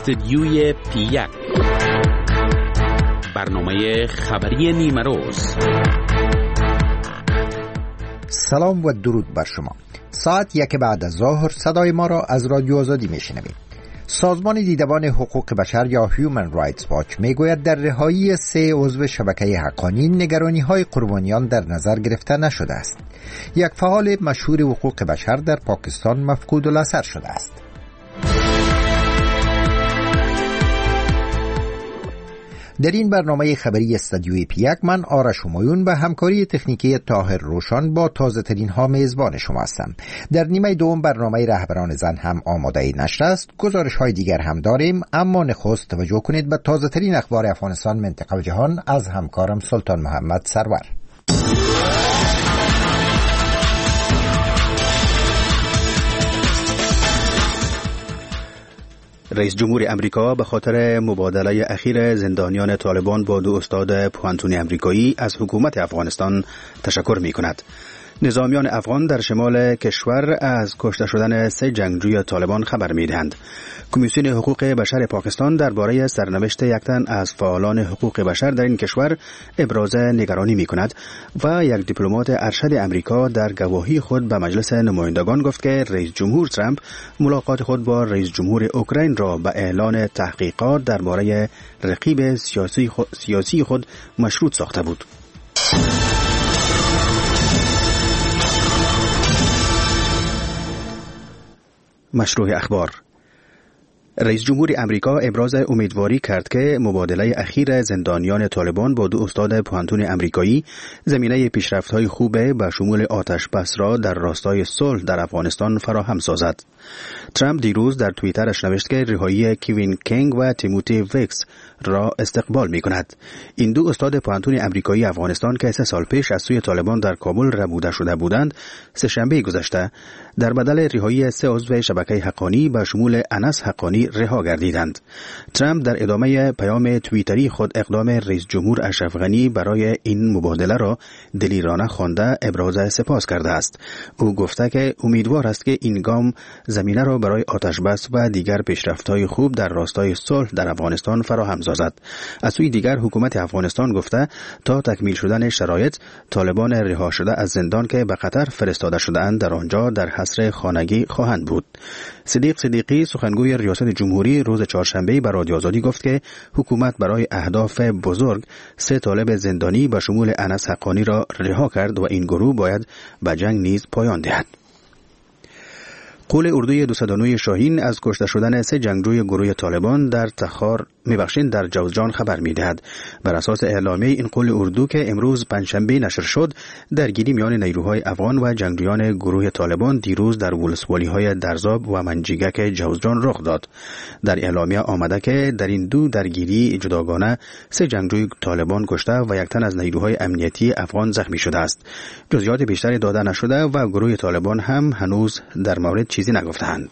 استدیوی پی1، برنامه خبری نیمروز. سلام و درود بر شما. ساعت 1 بعد از ظهر صدای ما را از رادیو آزادی میشنوید. سازمان دیدبان حقوق بشر یا هیومن رایتس واچ میگوید در رهایی 3 عضو شبکه حقانی نگرانی‌های قربانیان در نظر گرفته نشده است. یک فعال مشهور حقوق بشر در پاکستان مفقود الاثر شده است. در این برنامه خبری استدیوی پی1 من آرش همایون و همکاری تکنیکی طاهر روشن با تازه ترین ها میزبان شما هستم. در نیمه دوم برنامه رهبران زن هم آماده نشر است. گزارش های دیگر هم داریم، اما نخست توجه کنید به تازه ترین اخبار افغانستان، منطقه و جهان از همکارم سلطان محمد سرور. رئیس جمهور امریکا به خاطر مبادله اخیر زندانیان طالبان با 2 استاد پوهنتون امریکایی از حکومت افغانستان تشکر می کند. نظامیان افغان در شمال کشور از کشته شدن 3 جنگجوی طالبان خبر می دهند. کمیسیون حقوق بشر پاکستان درباره سرنوشت یک تن از فعالان حقوق بشر در این کشور ابراز نگرانی می کند و یک دیپلمات ارشد امریکا در گواهی خود به مجلس نمایندگان گفت که رئیس جمهور ترامپ ملاقات خود با رئیس جمهور اوکراین را به اعلان تحقیقات درباره رقیب سیاسی خود مشروط ساخته بود. مشروع اخبار. رئیس جمهور امریکا ابراز امیدواری کرد که مبادله اخیر زندانیان طالبان با 2 استاد پوهنتون امریکایی زمینه پیشرفت‌های خوب به شمول آتش بس را در راستای صلح در افغانستان فراهم سازد. ترامپ دیروز در توییترش نوشت که رهایی کوین کینگ و تیموتی ویکس را استقبال می کند. این 2 استاد پوهنتون امریکایی افغانستان که 3 سال پیش از سوی طالبان در کابل ربوده شده بودند، سه‌شنبه گذشته در بدل رهایی 3 عضو شبکه حقانی به شمول انس حقانی رها گردیدند. ترامپ در ادامه پیام توییتری خود اقدام رئیس جمهور اشرف غنی برای این مبادله را دلیرانه خوانده ابراز سپاس کرده است. او گفته که امیدوار است که این گام زمینه را برای آتش بس و دیگر پیشرفت‌های خوب در راستای صلح در افغانستان فراهم سازد. از سوی دیگر حکومت افغانستان گفته تا تکمیل شدن شرایط طالبان رها شده از زندان که به قطر فرستاده شده‌اند در آنجا در حصر خانگی خواهند بود. صدیق صدیقی سخنگوی ریاست جمهوری روز چهارشنبه به رادیو آزادی گفت که حکومت برای اهداف بزرگ 3 طالب زندانی به شمول انس حقانی را رها کرد و این گروه باید به جنگ نیز پایان دهد. قول اردوی 209 شاهین از کشته شدن 3 جنگجوی گروه طالبان در در جوزجان خبر می‌دهد. بر اساس اعلامیه این قول اردو که امروز پنجشنبه نشر شد، درگیری میان نیروهای افغان و جنگجویان گروه طالبان دیروز در ولسوالی‌های درزاب و منجیگک جوزجان رخ داد. در اعلامیه آمده که در این 2 درگیری جداگانه 3 جنگجوی طالبان کشته و 1 تن از نیروهای امنیتی افغان زخمی شده است. جزئیات بیشتری داده نشده و گروه طالبان هم هنوز در مورد چیزی نگفتند.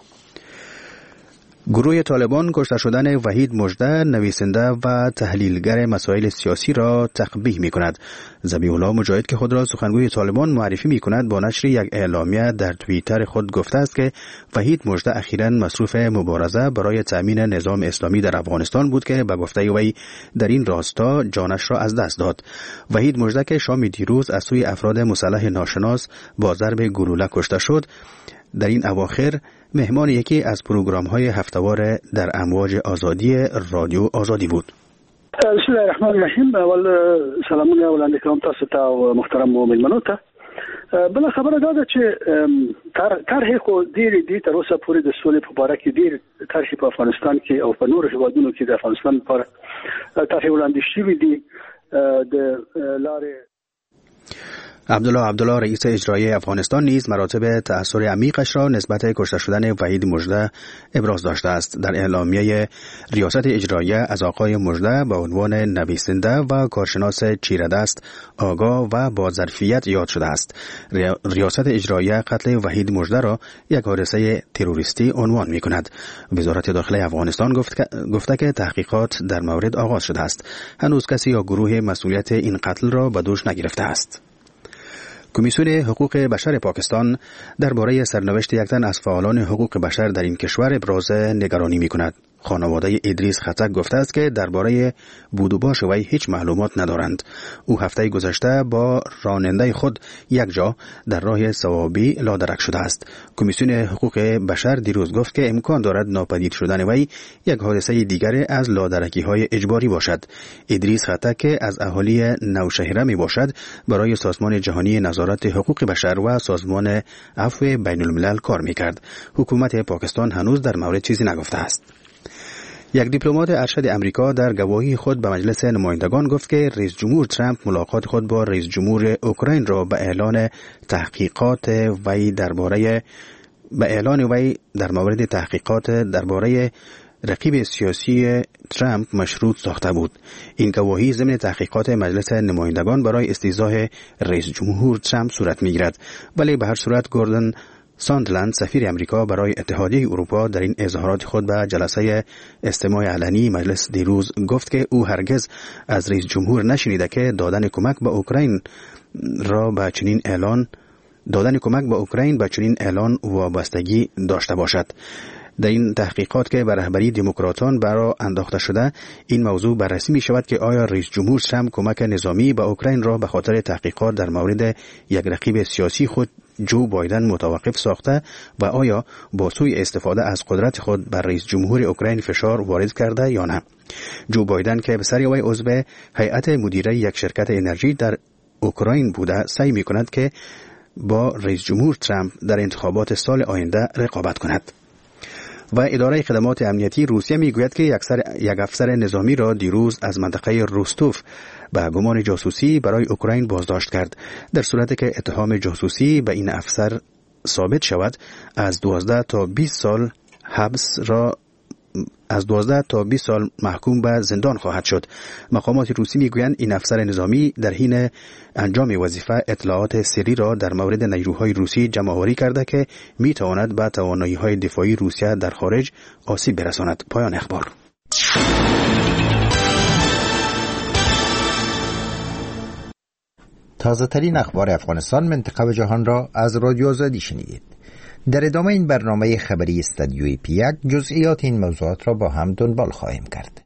گروه طالبان کشته شدن وحید مژده نویسنده و تحلیلگر مسائل سیاسی را تقبیح می کند. ذبیح الله مجاهد که خود را سخنگوی طالبان معرفی می کند با نشر یک اعلامیه در توییتر خود گفته است که وحید مژده اخیراً مصروف مبارزه برای تأمین نظام اسلامی در افغانستان بود که به گفته وی در این راستا جانش را از دست داد. وحید مژده که شام دیروز از سوی افراد مسلح ناشناس با ضرب گلوله کشته شد، در این اواخر مهمان یکی از پروگرام‌های هفته‌وار در امواج آزادی رادیو آزادی بود. بسم الله الرحمن الرحیم. اول سلامونه وړاندې کوم تاسو ته او محترم مېلمنو ته. بل خبره دا ده چې طرح خو ډېر تر اوسه پورې د سولې په باره کې ډېر طرح په افغانستان کې او په نورو هېوادونو کې د افغانستان لپاره طرح وړاندې شوي دي. د لارې عبدالله رئیس اجرایی افغانستان نیز مراتب تأثیر عمیقش را نسبت کشته شدن وحید مژده ابراز داشته است. در اعلامیه ریاست اجرایی از آقای مژده به عنوان نویسنده و کارشناس چیره‌دست، آگاه و با ظرفیت یاد شده است. ریاست اجرایی قتل وحید مژده را یک حادثه تروریستی عنوان می کند. وزارت داخلی افغانستان گفته که تحقیقات در مورد آغاز شده است. هنوز کسی یا گروه مسئولیت این قتل را به دوش نگرفته است. کمیسیون حقوق بشر پاکستان درباره سرنوشت یک تن از فعالان حقوق بشر در این کشور ابراز نگرانی می‌کند. خانواده ادریس خطک گفته است که درباره بود و باش وی هیچ معلومات ندارند. او هفته گذشته با راننده خود یک جا در راه صوابی لادرک شده است. کمیسیون حقوق بشر دیروز گفت که امکان دارد ناپدید شدن وی یک حادثه دیگر از لادرکی های اجباری باشد. ادریس خطک از اهالی نوشهره می باشد. برای سازمان جهانی نظارت حقوق بشر و سازمان عفو بین الملل کار می کرد. حکومت پاکستان هنوز در مورد چیزی نگفته است. یک دیپلمات ارشد امریکا در گواهی خود به مجلس نمایندگان گفت که رئیس جمهور ترامپ ملاقات خود با رئیس جمهور اوکراین را به اعلان وی در مورد تحقیقات درباره رقیب سیاسی ترامپ مشروط ساخته بود. این گواهی ضمن تحقیقات مجلس نمایندگان برای استیضاح رئیس جمهور ترامپ صورت می‌گیرد، ولی به هر صورت گوردن ساندلند سفیر امریکا برای اتحادیه اروپا در این اظهارات خود به جلسه استماع علنی مجلس دیروز گفت که او هرگز از رئیس جمهور نشنیده که دادن کمک به اوکراین به چنین اعلان وابستگی داشته باشد. در این تحقیقات که به رهبری دموکراتان برای انداخته شده، این موضوع بررسی می شود که آیا رئیس جمهور ترامپ کمک نظامی به اوکراین را به خاطر تحقیقات در مورد یک رقیب سیاسی خود جو بایدن متوقف ساخته و آیا با سوء استفاده از قدرت خود بر رئیس جمهور اوکراین فشار وارد کرده یا نه. جو بایدن که به سری وی عضو هیئت مدیره یک شرکت انرژی در اوکراین بوده، سعی می کند که با رئیس جمهور ترامپ در انتخابات سال آینده رقابت کند. و اداره خدمات امنیتی روسیه میگوید که یک افسر نظامی را دیروز از منطقه روستوف به گمان جاسوسی برای اوکراین بازداشت کرد. در صورتی که اتهام جاسوسی به این افسر ثابت شود، از 12 تا 20 سال محکوم به زندان خواهد شد. مقامات روسی میگویند این افسر نظامی در حین انجام وظیفه اطلاعات سری را در مورد نیروهای روسی جمع‌آوری کرده که میتواند به توانایی‌های دفاعی روسیه در خارج آسیب برساند. پایان اخبار. تازه ترین اخبار افغانستان، منطقه و جهان را از رادیو آزادی شنیدید. در ادامه این برنامه خبری استودیوی پیک جزئیات این موضوعات را با هم دنبال خواهیم کرد.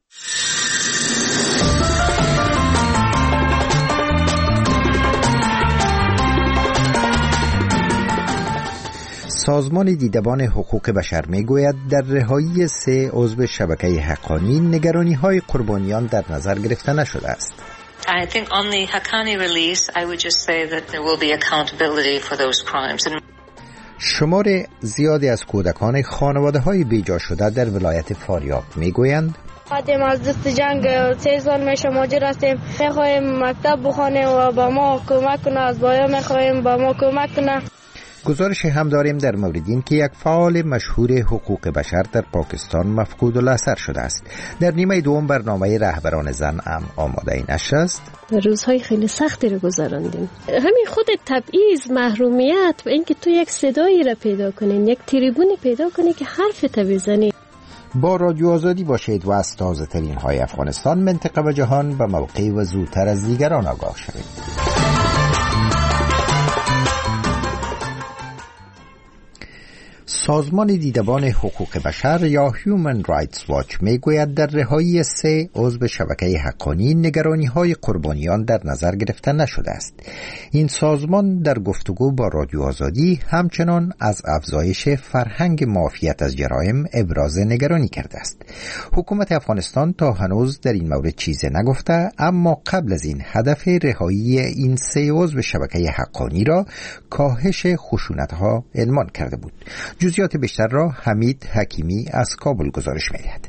سازمان دیدبان حقوق بشر میگوید در رهایی 3 عضو شبکه حقانی نگرانی‌های قربانیان در نظر گرفته نشده است. I think on the Haqqani release, I would just say that there will be accountability for those crimes. شمار زیادی از کودکان خانواده‌های بیجا شده در ولایت فاریاب میگویند قدیم از دست جنگ 3 سال میشه مهاجر هستیم، میخوایم مکتب بخوانیم و با ما کمک کنه، از بایا میخوایم با ما کمک کنه. گزارش هم داریم در مورد این که یک فعال مشهور حقوق بشر در پاکستان مفقود الاثر شده است. در نیمه دوم برنامه رهبران زن هم آماده این نشر است. روزهای خیلی سختی رو گذراندیم. همین خود تبعیض، محرومیت و اینکه تو یک صدایی را پیدا کنین، یک تریبونی پیدا کنی که حرف تو بزنی. با رادیو آزادی باشید و از تازه ترین های افغانستان، منطقه و جهان به موقع و زودتر از دیگران آگاه شوید. سازمان دیدبان حقوق بشر یا Human Rights Watch میگوید در رهایی 3 عضو شبکه حقانی نگرانی‌های قربانیان در نظر گرفته نشده است. این سازمان در گفتگو با رادیو آزادی همچنان از افزایش فرهنگ معافیت از جرایم ابراز نگرانی کرده است. حکومت افغانستان تا هنوز در این مورد چیزی نگفته، اما قبل از این هدف رهایی این 3 عضو شبکه حقانی را کاهش خشونت‌ها عنوان کرده بود. جزئیات بیشتر را حمید حکیمی از کابل گزارش می‌دهد.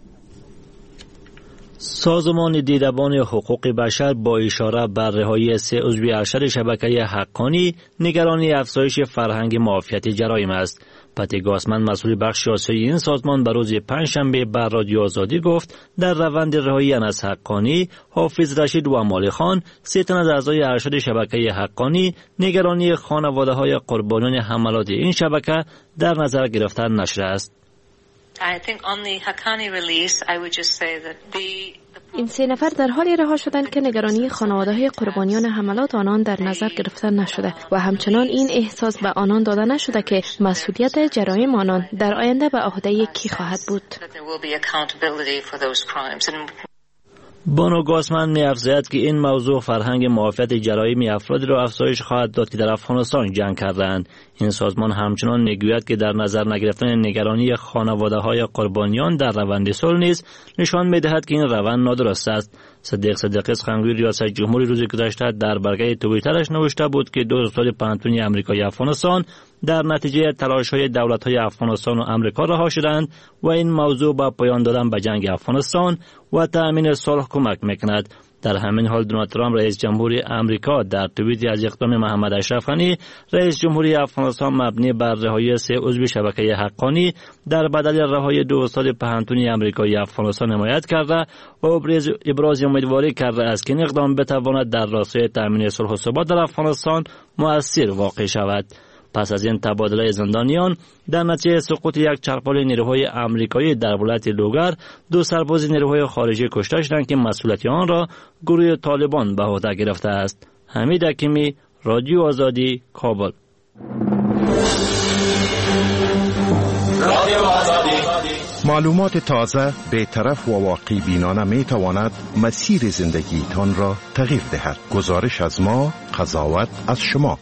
سازمان دیدبان حقوق بشر با اشاره بر رهایی 3 عضو ارشد شبکه حقانی نگرانی افزایش فرهنگ معافیت جرایم است. پتی گاسمن مسئول بخش آسیایی این سازمان به روز پنجشنبه بر رادیو آزادی گفت در روند رهایی انس حقانی، حافظ رشید و امال خان، 3 تن از اعضای ارشد شبکه حقانی نگرانی خانواده‌های قربانیان حملات این شبکه در نظر گرفته نشده است. I think on the Haqqani release, I would just say that the این 3 نفر در حالی رها شدند که نگرانی خانواده‌های قربانیان حملات آنان در نظر گرفته نشده و همچنان این احساس به آنان داده نشده که مسئولیت جرایم آنان در آینده به عهده کی خواهد بود. بانو گاسمن می‌افزاید که این موضوع فرهنگ معافیت جرایم افرادی را افزایش خواهد داد که در افغانستان جنگ کردند. این سازمان همچنان می‌گوید که در نظر نگرفتن نگرانی خانواده‌های قربانیان در روند صلح نیز نشان می‌دهد که این روند نادرست است. صدیق صدیقی سخنگوی ریاست جمهوری روز گذشته در برگه توییترش نوشته بود که 2 استاد پانتونی آمریکایی افغانستان در نتیجه تلاش‌های دولت‌های افغانستان و آمریکا رها شدند و این موضوع با پایان دادن به جنگ افغانستان و تأمین صلح کمک می‌کند. در همین حال دونالد ترامپ رئیس جمهوری آمریکا در توییتی از اقدام محمد اشرف غنی رئیس جمهوری افغانستان مبنی بر رهایی 3 عضو شبکه حقانی در بدل رهایی 2 استاد پانتونی آمریکایی افغانستان حمایت کرده و ابراز امیدواری کرده است که این اقدام بتواند در راستای تأمین صلح و ثبات در افغانستان مؤثر واقع شود. پس از این تبادله زندانیان در نتیجه سقوط یک چرخبال نیروهای آمریکایی در ولایت لوگر 2 سرباز نیروهای خارجی کشته شدند که مسئولیت آن را گروه طالبان به عهده گرفته است. حمید حکیمی، رادیو آزادی، کابل. معلومات تازه، بی‌طرف و واقع بینانه می تواند مسیر زندگیتان را تغییر دهد. گزارش از ما، قضاوت از شما.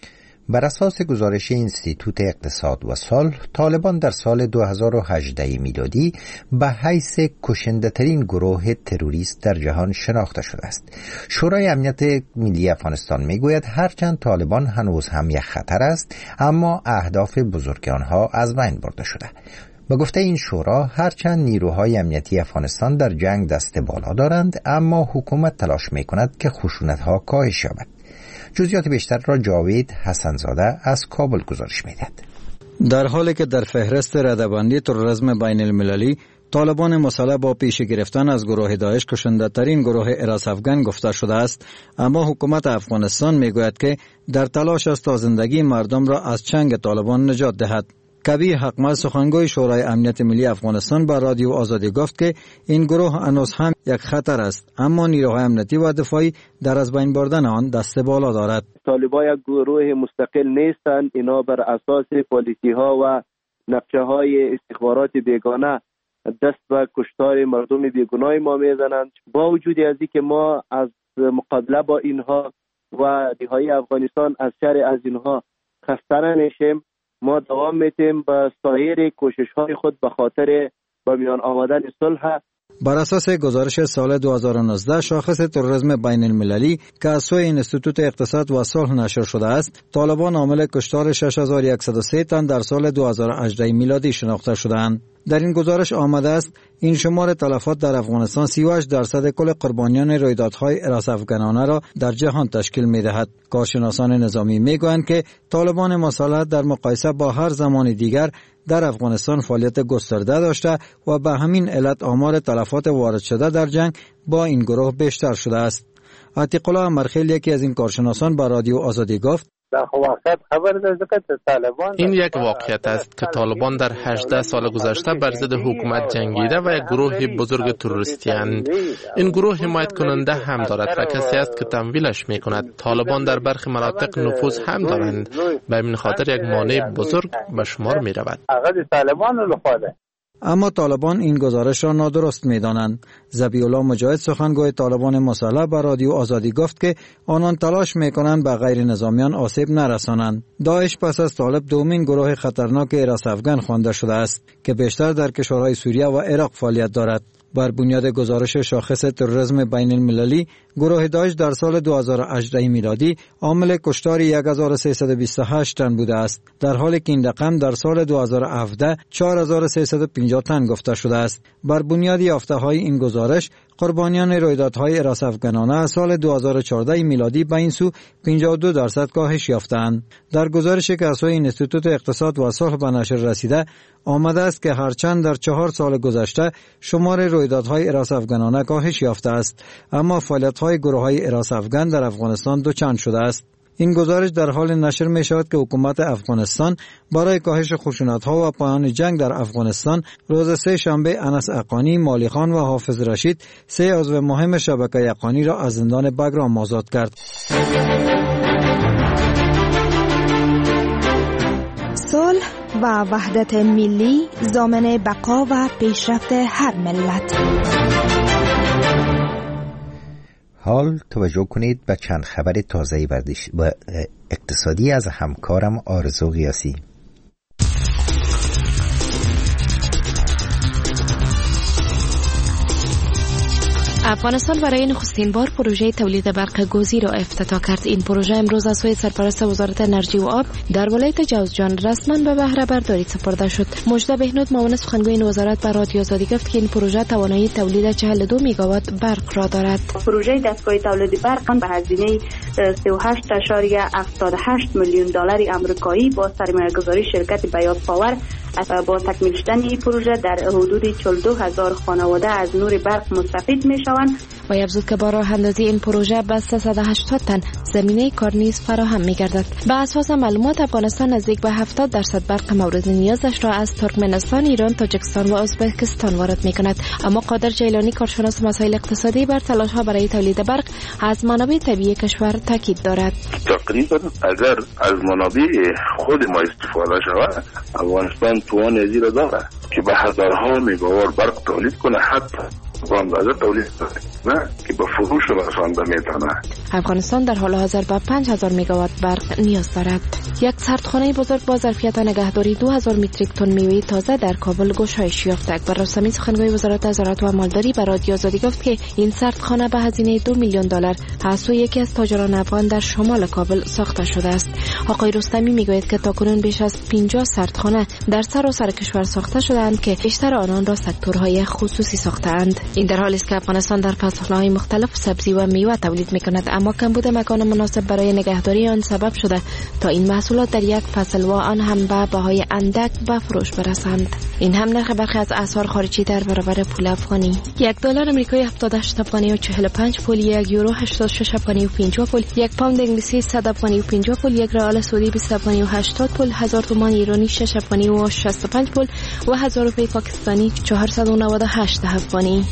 بر اساس گزارش انستیتوت اقتصاد و صلح، طالبان در سال 2018 میلادی به حیث کشنده ترین گروه تروریست در جهان شناخته شده است. شورای امنیت ملی افغانستان میگوید هرچند طالبان هنوز هم یک خطر است، اما اهداف بزرگ آنها از بین برده شده. به گفته این شورا، هرچند نیروهای امنیتی افغانستان در جنگ دست بالا دارند، اما حکومت تلاش میکند که خشونت‌ها کاهش یابد. جزئیات بیشتر را جاوید حسنزاده از کابل گزارش می‌دهد. در حالی که در فهرست رده‌بندی تروریسم بین المللی طالبان مسلح با پیش گرفتن از گروه داعش کشنده ترین گروه عراق افغان گفته شده است، اما حکومت افغانستان میگوید که در تلاش است تا زندگی مردم را از چنگ طالبان نجات دهد. کبیر حقمل سخنگوی شورای امنیت ملی افغانستان با رادیو آزادی گفت که این گروه هنوز هم یک خطر است، اما نیروهای امنیتی و دفاعی در از بین بردن آن دست بالا دارد. طالبان یک گروه مستقل نیستند، اینا بر اساس پالیسی ها و نقشه های استخبارات بیگانه دست به کشتار مردم بیگناه ما میزنند. با وجود از اینکه ما از مقابله با اینها و نهایی افغانستان از شر از اینها خسته نمیشیم، ما دوام میتیم به سایر کوشش‌های خود به خاطر به میان آمدن صلح. بر اساس گزارش سال 2019 شاخص تروریسم بین المللی که از سوی انستیتوت اقتصاد و صلح نشر شده است، طالبان عامل کشتار 6103 تن در سال 2018 میلادی شناخته شدند. در این گزارش آمده است این شمار تلفات در افغانستان 38% کل قربانیان رویدادهای عراق افغانانه را در جهان تشکیل می‌دهد. کارشناسان نظامی می‌گویند که طالبان مسلح در مقایسه با هر زمان دیگر در افغانستان فعالیت گسترده داشته و به همین علت آمار تلفات وارد شده در جنگ با این گروه بیشتر شده است. عتیق الله مرخیل یکی از این کارشناسان با رادیو آزادی گفت این یک واقعیت است که طالبان در 18 سال گذشته بر ضد حکومت جنگیده و یک گروه بزرگ تروریستی اند. این گروه حمایت کننده هم دارد و کسی است که تمویلش می کند. طالبان در برخی مناطق نفوذ هم دارند، به این خاطر یک مانع بزرگ به شمار می رود. اما طالبان این گزارش را نادرست می‌دانند. ذبیح الله مجاهد سخنگوی طالبان مسلح به رادیو آزادی گفت که آنان تلاش می‌کنند به غیر نظامیان آسیب نرسانند. داعش پس از طالب دومین گروه خطرناک عراق افغان خوانده شده است که بیشتر در کشورهای سوریه و عراق فعالیت دارد. بر بنیاد گزارش شاخص تروریسم بین المللی، گروه داعش در سال 2018 میلادی عامل کشتار 1328 تن بوده است، در حالی که این رقم در سال 2017 4350 تن گفته شده است. بر بنیاد یافته‌های این گزارش، قربانیان رویدادهای عراق افغانانه از سال 2014 میلادی به این سو 52% کاهش یافتند. در گزارشی که از سوی انستیتوت اقتصاد و صلح به نشر رسیده آمده است که هرچند در 4 سال گذشته شمار رویدادهای عراق افغانانه کاهش یافته است، اما فعالیت‌های گروه‌های عراق افغان در افغانستان دوچند شده است. این گزارش در حال نشر می شود که حکومت افغانستان برای کاهش خشونت‌ها و پایان جنگ در افغانستان روز سه شنبه انس اقانی، مالی خان و حافظ رشید، سه عضو مهم شبکه اقانی را از زندان بگرام آزاد کرد. صلح و وحدت ملی ضامن بقا و پیشرفت هر ملت. حال توجه کنید به چند خبر تازه و اقتصادی از همکارم آرزو قیاسی. افغانستان برای نخستین بار پروژه تولید برق گازی را افتتاح کرد. این پروژه امروز از سوی سرپرست وزارت انرژی و آب در ولایت جوزجان رسما به بهره برداری سپرده شد. مجده بهنود، معاون سخنگوی این وزارت، به رادیو آزادی گفت که این پروژه توانایی تولید 42 میگاوات برق را دارد. پروژه دستگاه تولید برق به هزینه 38.78 میلیون دلار آمریکایی با سرمایه‌گذاری شرکت بیات پاور با تکمیل شدن این پروژه در حدود 42,000 خانواده از نور برق مستفید میشوند. و افزود که با راه اندازی این پروژه به 380 تن زمینه کار نیز فراهم می‌گردد. به اساس معلومات افغانستان نزدیک به 70% برق مورد نیازش را از ترکمنستان، ایران، تاجیکستان و ازبکستان وارد می‌کند. اما قادر جیلانی، کارشناس مسائل اقتصادی، بر تلاش‌ها برای تولید برق از منابع طبیعی کشور تاکید دارد. تقریبا اگر از منابع خود ما استفاده شود، افغانستان توان زیر داره که به هزارها میگاوات برق تولید کنه، حتی با اندازه تولید نه که به فروش رسانده میتونه. افغانستان در حال حاضر به 5000 میگاوات برق نیاز دارد. یک سردخانه بزرگ با ظرفیت نگهداری 2000 متریک تن میوه تازه در کابل گشایش یافت. اکبر رستمی، سخنگوی وزارت زراعت و مالداری، به رادیو آزادی گفت که این سردخانه به هزینه 2 میلیون دلار از سوی یکی از تاجران افغان در شمال کابل ساخته شده است. آقای رستمی میگوید که تاکنون بیش از 50 سردخانه در سراسر کشور ساخته شده‌اند که بیشتر آنان را سکتورهای خصوصی ساخته‌اند. این در حالی است که افغانستان در فصل‌های مختلف سبزی و میوه تولید می‌کند، اما کمبود مکان مناسب برای نگهداری آن سبب شده تا این محصولات در یک فصل و آن هم به بهای اندک به فروش برسند. این هم نرخ برخی از اسعار خارجی در برابر پول افغانی. یک دلار آمریکایی 78 افغانی و 45 پول، یک یورو 86 افغانی و 50 پول، یک پوند انگلیسی 100 افغانی و 50 پول، یک ریال سعودی 20 افغانی و 80 پول، 1000 تومان ایرانی 6 افغانی و 65 پول و 1000 روپیه پاکستانی 498 افغانی.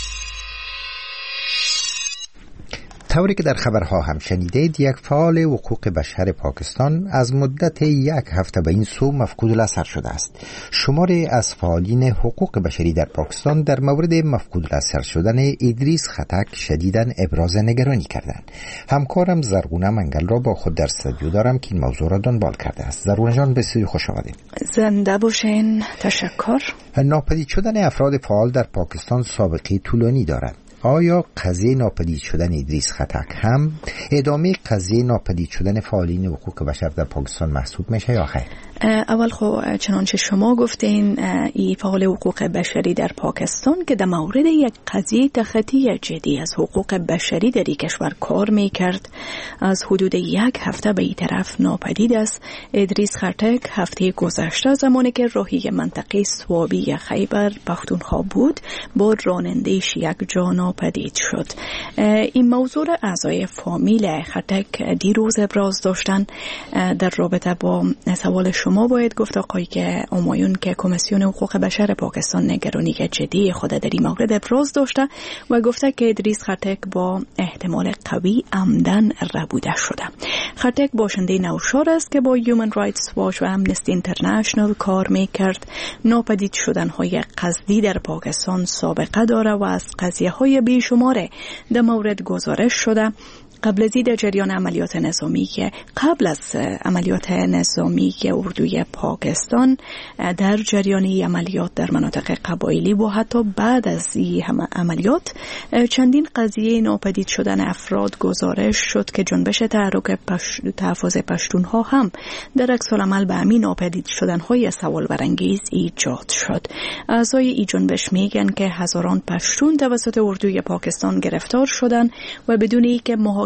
طوری که در خبرها هم شنیدید، یک فعال حقوق بشر پاکستان از مدت یک هفته به این سو مفقود الاثر شده است. شماری از فعالین حقوق بشری در پاکستان در مورد مفقود الاثر شدن ادریس خطک شدیداً ابراز نگرانی کردند. همکارم زرغونه منگل را با خود در استودیو دارم که این موضوع را دنبال کرده است. زرغونه جان، بسیار خوش آمدید. زنده باشین. تشکر. ناپدید شدن افراد فعال در پاکستان سابقه طولانی دارد. آیا قضیه ناپدید شدن ادریس خطک هم ادامه قضیه ناپدید شدن فعالین حقوق بشر در پاکستان محسوب میشه یا خیر؟ اول خب چنانچه شما گفتین، این فعال حقوق بشری در پاکستان که در مورد یک قضیه تخطی جدی از حقوق بشری در این کشور کار میکرد، از حدود یک هفته به این طرف ناپدید است. ادریس خطک هفته گذشته زمانی که راهی منطقه سوابی خیبر پختونخوا بود با راننده‌اش یک جا ناپدید شد. این موضوع اعضای فامیل خطک دیروز ابراز داشتن. در رابطه با سوال شما باید گفت آقای که همایون که کمیسیون حقوق بشر پاکستان نگرانی جدی خود در این مورد ابراز داشته و گفته که ادریس خطک با احتمال قوی عمدن ربوده شده. خطک باشنده نوشار است که با هیومن رایتس واچ و امنستی اینترنشنال کار میکرد. ناپدید شدن‌های قصدی در پاکستان سابقه داره و از قضیه‌های بیشماره در مورد گزارش شده. قبل از در جریان عملیات نظامی که قبل از عملیات نظامی که اردوی پاکستان در جریان عملیات در مناطق قبایلی و حتی بعد از این عملیات چندین قضیه ناپدید شدن افراد گزارش شد که جنبش تحرک تحفظ پشتونها هم در عکس العمل به همین ناپدید شدن‌های سوال برانگیز ایجاد شد. اعضای این جنبش میگن که هزاران پشتون توسط اردوی پاکستان گرفتار شدن و بدون اینکه محاکمه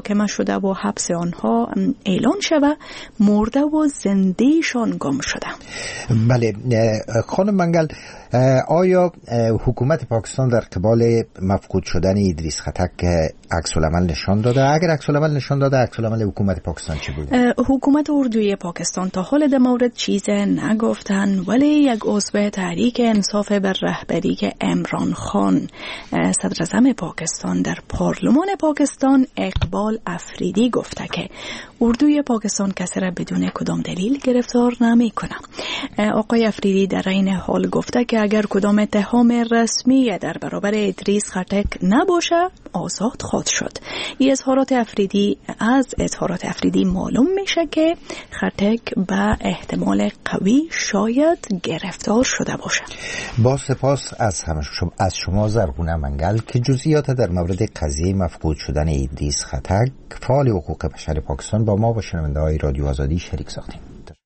محاکمه شده و حبس آنها اعلان شده، مرده و زندهشان گم شده. بله خانم منگل، آیا حکومت پاکستان در قبال مفقود شدن ادریس خطک عکس العمل نشان داده؟ اگر عکس العمل نشان داده، عکس العمل حکومت پاکستان چی بود؟ حکومت اردوی پاکستان تا حال در مورد چیز نگفتن، ولی یک عضو تحریک انصاف بر رهبری عمران خان صدر اعظم پاکستان در پارلمان پاکستان اقبال افریدی گفته که اردوی پاکستان کسی را بدون کدام دلیل گرفتار نمی کنه. آقای افریدی در این حال گفته که اگر کدام اتهام رسمی در برابر ادریس خطک نباشه آزاد خواهد شد. این اظهارات افریدی معلوم میشه که خطک به احتمال قوی شاید گرفتار شده باشه. با سپاس از شما زرغونه منگل که جزئیات در مورد قضیه مفقود شدن ادریس خطک فعال حقوق بشر پاکستان با ما و شنونده‌های رادیو آزادی شریک ساختیم.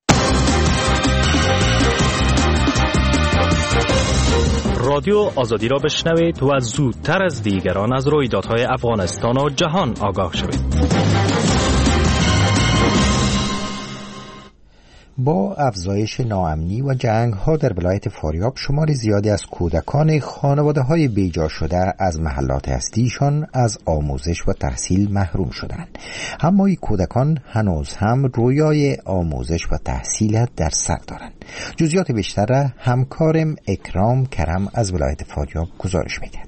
رادیو آزادی را بشنوید و زودتر از دیگران از رویدادهای افغانستان و جهان آگاه شوید. با افزایش ناامنی و جنگ‌ها در ولایت فاریاب شمار زیادی از کودکان خانواده‌های بیجا شده از محلات اصلیشان از آموزش و تحصیل محروم شدند. اما این کودکان هنوز هم رویای آموزش و تحصیل در سر دارند. جزئیات بیشتر همکارم اکرام کرم از ولایت فاریاب گزارش می‌دهد.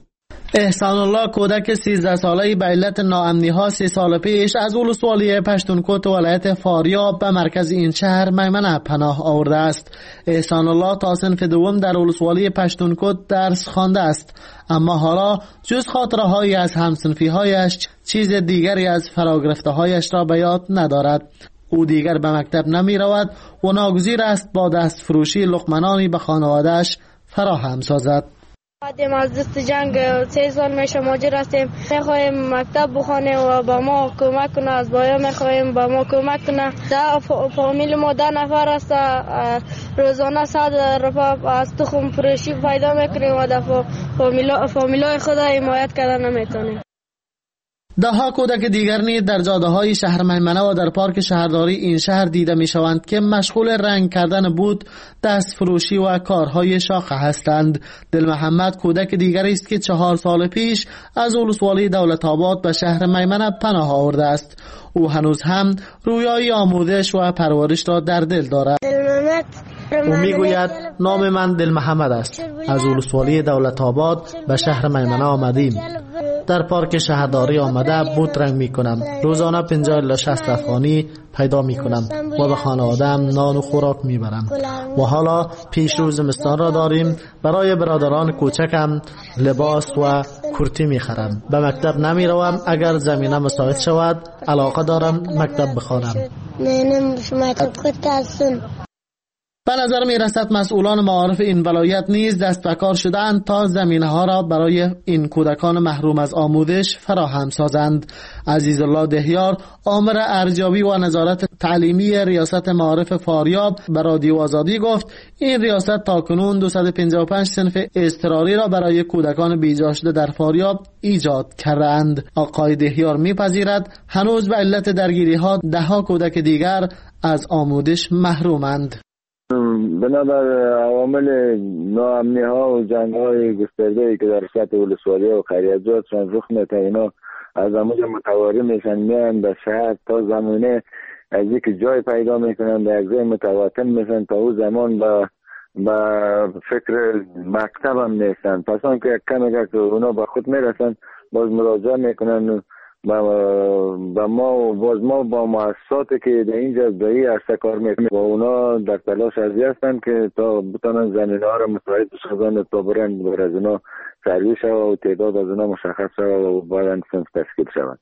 احسان الله کودک 13 ساله‌ای به علت ناامنی‌ها 3 سال پیش از ولسوالی پشتونکوت ولایت فاریاب به مرکز این شهر میمنه پناه آورده است. احسان الله تا صنف دوم در ولسوالی پشتونکوت درس خوانده است، اما حالا جز خاطره‌هایی از همصنفی‌هایش چیز دیگری از فراگرفته‌هایش را به یاد ندارد. او دیگر به مکتب نمی رود و ناگزیر است با دست فروشی لقمه‌نانی به خانواده‌اش فراهم سازد. بعدیم از دست جنگ 3 سال میشه مهاجر هستیم. میخوایم مکتب بخوانیم و با ما کمک کنه، از بایا میخوایم با ما کمک کنه. فامیل ما 10 نفر است، روزانه 100 روپیه از تخم فروشی پیدا میکنیم و در فامیلای خود حمایت کردن نمیتونیم. دهها کودک دیگر نیز در جاده‌های شهر میمنه و در پارک شهرداری این شهر دیده می‌شوند که مشغول رنگ کردن بود، دست فروشی و کارهای شاخه هستند. دل محمد کودک دیگری است که 4 سال پیش از ولسوالی دولت آباد به شهر میمنه پناه آورده است. او هنوز هم رویای آموزش و پرورش را در دل دارد. او میگوید نام من دل محمد است. از ولسوالی دولت آباد به شهر میمنه آمدیم. در پارک شهرداری آمده بود رنگ می کنم. روزانه 50 الی 60 افغانی پیدا می کنم و به خانواده‌ام نان و خوراک می برم. و حالا پیش روز زمستان را داریم. برای برادران کوچکم لباس و کرتی می خرم. به مکتب نمی روم. اگر زمینه مساعد شود علاقه دارم مکتب بخوانم. به نظر می رسد مسئولان معارف این ولایت نیز دست به کار شدند تا زمینه ها را برای این کودکان محروم از آموزش فراهم سازند. عزیز الله دهیار آمر ارزیابی و نظارت تعلیمی ریاست معارف فاریاب به رادیو آزادی گفت این ریاست تاکنون 255 صنف اضطراری را برای کودکان بیجا شده در فاریاب ایجاد کردند. آقای دهیار میپذیرد هنوز به علت درگیری ها 10 کودک دیگر از آموزش محرومند. بنابر عوامل ناامنی ها و جنگ های گسترده که در سطح ولسوالی و خیریت‌جات رخ میده، اینا از اونجا متواری میشن میان به شهر تا زمانه از یک جای پیدا میکنن، در یک جای متوطن میشن تا او زمان با فکر مکتب هم نیستن. پس آن که کمی که اونا با خود میرسن باز مراجعه میکنن با ما و باز ما با مؤسساتی که در اینجا دایی عرصه کار میکنن و اونا در تلاش هستند که تا بتانن زمینه ها را مساعد سازند تا برن بر از اونا سرویس شود و تعداد از اونا مشخص شود و باید صنف تشکیل شود.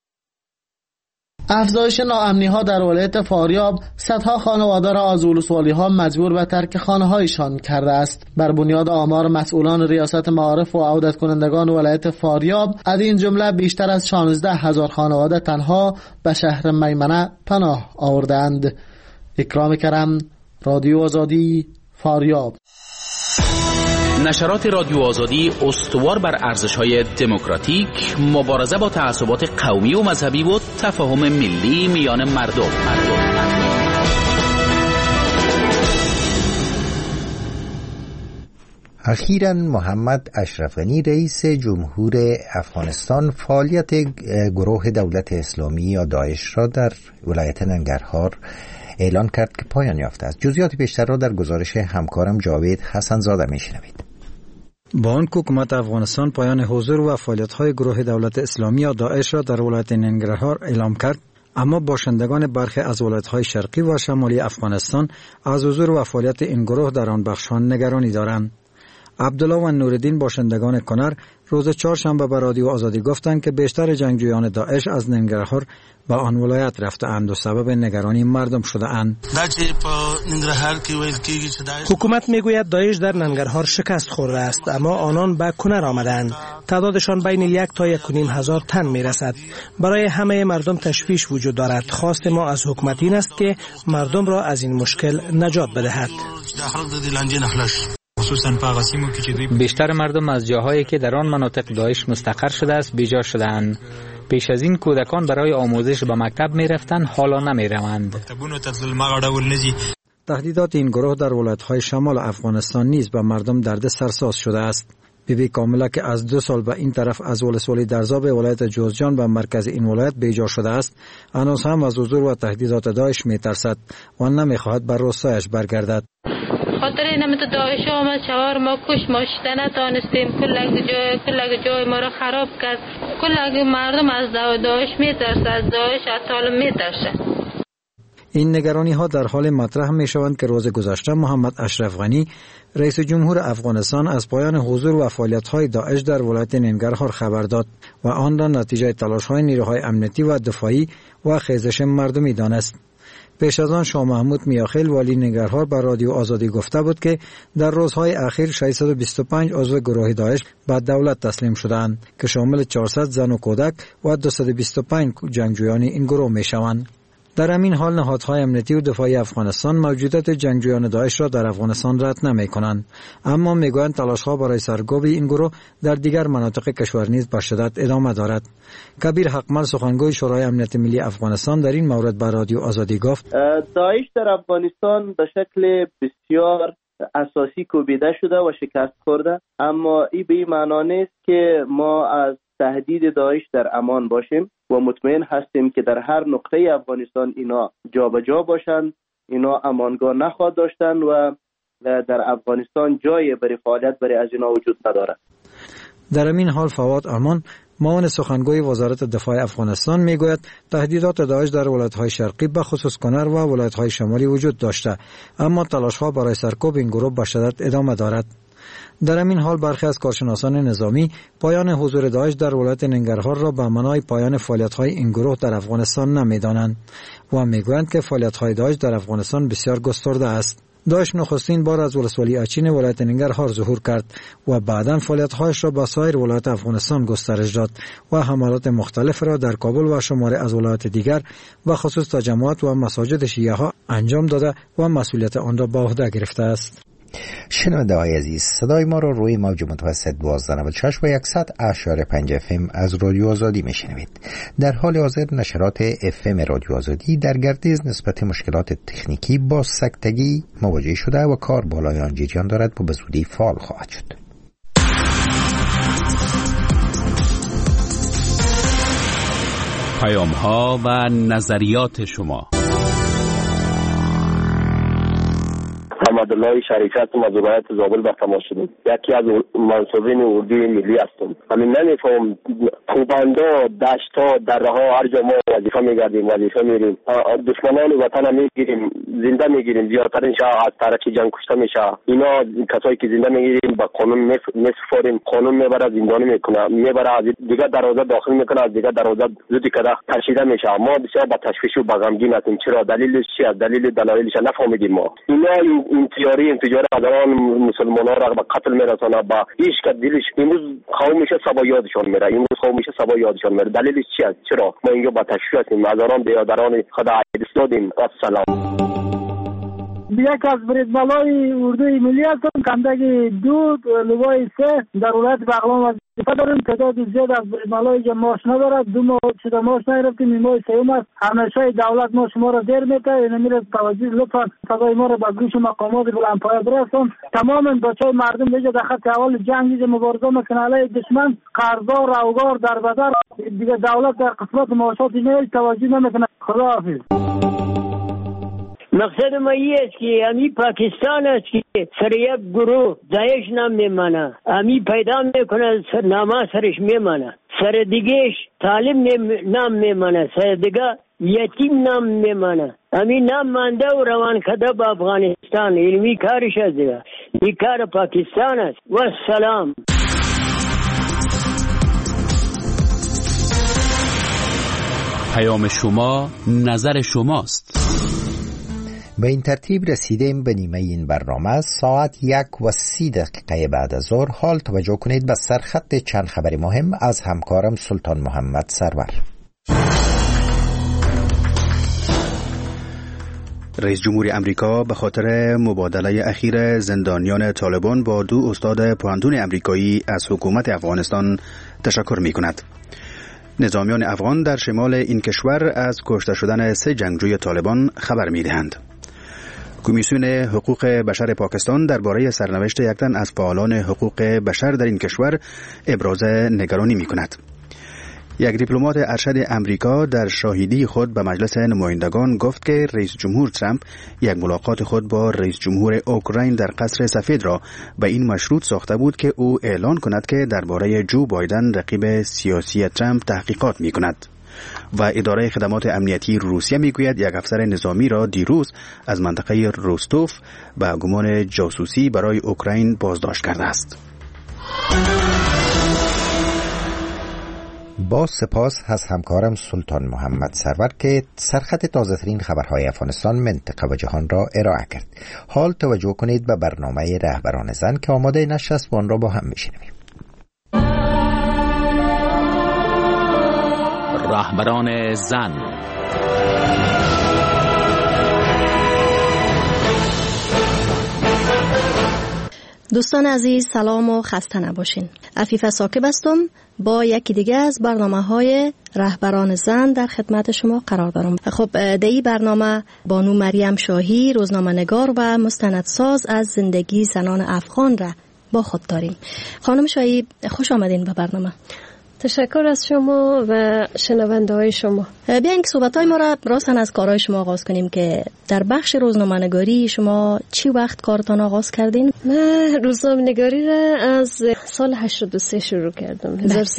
افزایش ناامنی ها در ولایت فاریاب صدها خانواده را از ولسوالی ها مجبور به ترک خانه هایشان کرده است. بر بنیاد آمار مسئولان ریاست معارف و عودت کنندگان ولایت فاریاب از این جمله بیشتر از 16,000 خانواده تنها به شهر میمنه پناه آوردند. اکرام کرم، رادیو آزادی، فاریاب. نشرات رادیو آزادی استوار بر ارزش‌های دموکراتیک، مبارزه با تعصبات قومی و مذهبی و تفاهم ملی میان مردم. اخیراً محمد اشرف غنی رئیس جمهور افغانستان فعالیت گروه دولت اسلامی یا داعش را در ولایت ننگرهار اعلان کرد که پایان یافته است. جزئیات بیشتر را در گزارش همکارم جاوید حسن‌زاده میشنوید. با آنکه حکومت افغانستان پایان حضور و فعالیت‌های گروه دولت اسلامی یا داعش را در ولایت ننگرهار اعلام کرد، اما باشندگان برخی از ولایت‌های شرقی و شمالی افغانستان از حضور و فعالیت این گروه در آن بخش‌ها نگرانی دارند. عبدالله و نوردین باشندگان کنر روز چهارشنبه به رادیو آزادی گفتند که بیشتر جنگجویان داعش از ننگرهار به آن ولایت رفته اند و سبب نگرانی مردم شده اند. حکومت میگوید داعش در ننگرهار شکست خورده است، اما آنان به کنر آمدند. تعدادشان بین 1 تا 1.5 هزار تن میرسد. برای همه مردم تشویش وجود دارد. خواست ما از حکومت این است که مردم را از این مشکل نجات بدهد. بیشتر مردم از جاهایی که در آن مناطق داعش مستقر شده است بیجا شده‌اند. پیش از این کودکان برای آموزش به مکتب می رفتند، حالا نمی روند. تهدیدات این گروه در ولایت‌های شمال افغانستان نیز به مردم درد سرساز شده است. بیبی کامله که از 2 سال به این طرف از ولسوالی درزا به ولایت جوزجان به مرکز این ولایت بیجا شده است، هنوز هم از حضور و تهدیدات داعش می ترسد و نمی‌خواهد بر روستایش برگردد. خاطر اینم تو داعش آمد شوار ما کش ما شده نتانستیم، کل جای ما را خراب کرد. کل مردم از داعش میترسه، از داعش از طالب میترسه. این نگرانی ها در حال مطرح می شوند که روز گذشته محمد اشرف غنی رئیس جمهور افغانستان از پایان حضور و فعالیت های داعش در ولایت ننگرهار خبر داد و آن را نتیجه تلاش های نیروهای امنیتی و دفاعی و خیزش مردمی دانست. پیش از آن شاه محمود میاخیل والی ننگرهار بر رادیو آزادی گفته بود که در روزهای اخیر 625 عضو گروه داعش به دولت تسلیم شدند که شامل 400 زن و کودک و 225 جنگجویان این گروه می شوند. در همین حال نهادهای امنیتی و دفاعی افغانستان موجودیت جنگجویان داعش را در افغانستان رد نمی کنند، اما میگویند تلاش‌ها برای سرکوب این گروه در دیگر مناطق کشور نیز به شدت ادامه دارد. کبیر حقمل سخنگوی شورای امنیت ملی افغانستان در این مورد به رادیو آزادی گفت: داعش در افغانستان به شکل بسیار اساسی کوبیده شده و شکست خورده، اما این به این معنا نیست که ما از تهدید داعش در امان باشیم و مطمئن هستیم که در هر نقطه افغانستان اینا جابجا باشند، اینا امانگاه نخواهد داشتند و در افغانستان جای برای فعالیت برای از اینا وجود ندارد. در همین حال فواد امان معاون سخنگوی وزارت دفاع افغانستان میگوید تهدیدات داعش در ولایت‌های شرقی به خصوص کنر و ولایت‌های شمالی وجود داشته، اما تلاش‌ها برای سرکوب این گروه به شدت ادامه دارد. در همین حال برخی از کارشناسان نظامی پایان حضور داعش در ولایت ننگرهار را به معنای پایان فعالیت‌های این گروه در افغانستان نمی‌دانند و می‌گویند که فعالیت‌های داعش در افغانستان بسیار گسترده است. داعش نخستین بار از ولسوالی اچین ولایت ننگرهار ظهور کرد و بعداً فعالیت‌هایش را به سایر ولایات افغانستان گسترش داد و حملات مختلف را در کابل و شماره از ولایات دیگر و خصوص تجمعات و مساجد شیعه‌ها انجام داده و مسئولیت آن را به عهده گرفته است. شنونده های عزیز، صدای ما را روی موج متوسط 1296 و 100.5 FM از رادیو آزادی میشنوید. در حال حاضر نشرات FM رادیو آزادی در گردش نسبت مشکلات تکنیکی با سکتگی مواجه شده و کار بالای آن جریان دارد و به زودی فعال خواهد شد. پیام‌ها و نظریات شما. محمدالله شریفت از ولایت زابل به تماس شدیم. یکی از منصوبین اردوی ملی هستم. همین نمیفهم کوبندا، دشتا، دره‌ها هر جا ما وظیفه میگردیم، وظیفه میریم. دشمنان وطن میگیریم، زنده میگیریم. زیادترین شاه از طرف جنگ کشته میشه. اینا کسایی که زنده میگیریم با قانون میسپاریم، قانون میبره زندانی میکنه، میبره از دیگه دروازه داخل میکنه، از دیگه دروازه زودی کده کشیده میشه. ما بسیار با تشویش و با غمگین هستیم. چرا؟ دلیلش چیه؟ دلایلش نفهمیدیم ما. اینا این تیاری انفجار آدمان مسلمانان را به قتل میرسانه، با هیچ که دلش امروز قومش سبا یادشان میره، امروز قومش سبا یادشان میره. دلیلش چیه؟ چرا؟ ما اینجا با تشویش هستیم، هزاران برادران خدا عید دادیم. السلام. یک از بریدبالای اردوی ملی هستم. کندگی 2 لوای 3 در ولایت بغلان وظیفه داریم. تعداد زیاد از بریدبالایی که ماش ندارد 2 ماه شده ماش نگرفتیم. این ماه سوم است. همیشه دولت ما شما را دیر میکنه. این میره توجه لطفا صدای ما را به گوش مقامات بلندپایه برسون. تمام بچهای مردم دیگه در خط اول جنگ مبارزه میکنه علیه دشمن. قرضدار روگار در بدر دیگه دولت در قسمت معاشات اینا توجه نمیکنه. خداحافظ. مقصد ما این است که امی پاکستان است که سر یک گروه داعش نام میمانه، امی پیدا میکنه نامه سرش میمانه، سر دیگهش طالب نام میمانه، سر دیگه یتیم نام میمانه. امی نام مانده و روان کده با افغانستان. علمی کارش است دیگه. این کار پاکستان است. و سلام. پیام شما نظر شماست. به این ترتیب رسیدیم به نیمه این برنامه. ساعت 1:30 بعد از ظهر. حال توجه کنید به سرخط چند خبر مهم از همکارم سلطان محمد سرور. رئیس جمهور امریکا به خاطر مبادله اخیر زندانیان طالبان با 2 استاد پوهنتون امریکایی از حکومت افغانستان تشکر می کند. نظامیان افغان در شمال این کشور از کشته شدن 3 جنگجوی طالبان خبر می دهند. کمیسیون حقوق بشر پاکستان درباره سرنوشت یک تن از فعالان حقوق بشر در این کشور ابراز نگرانی می کند. یک دیپلمات ارشد امریکا در شاهدی خود به مجلس نمایندگان گفت که رئیس جمهور ترامپ یک ملاقات خود با رئیس جمهور اوکراین در قصر سفید را به این مشروط ساخته بود که او اعلان کند که درباره جو بایدن رقیب سیاسی ترامپ تحقیقات می کند. و اداره خدمات امنیتی روسیه میگوید یک افسر نظامی را دیروز از منطقه روستوف به گمان جاسوسی برای اوکراین بازداشت کرده است. با سپاس از همکارم سلطان محمد سرور که سرخط تازه ترین خبرهای افغانستان، منطقه و جهان را ارائه کرد. حال توجه کنید به برنامه رهبران زن که آماده نشست و آن را با هم میشنویم. رهبران زن. دوستان عزیز سلام و خسته نباشین. عفیفه ساکب هستم با یکی دیگه از برنامه‌های رهبران زن در خدمت شما قرار دارم. خب در این برنامه بانو مریم شاهی، روزنامه‌نگار و مستندساز از زندگی زنان افغان را با خود داریم. خانم شاهی خوش آمدین به برنامه. تشکر از شما و شنونده های شما. بیاین که صحبت های ما را راستن از کارهای شما آغاز کنیم که در بخش روزنامه‌نگاری شما چی وقت کارتان آغاز کردین؟ من روزنامه‌نگاری را از سال 83 شروع کردم.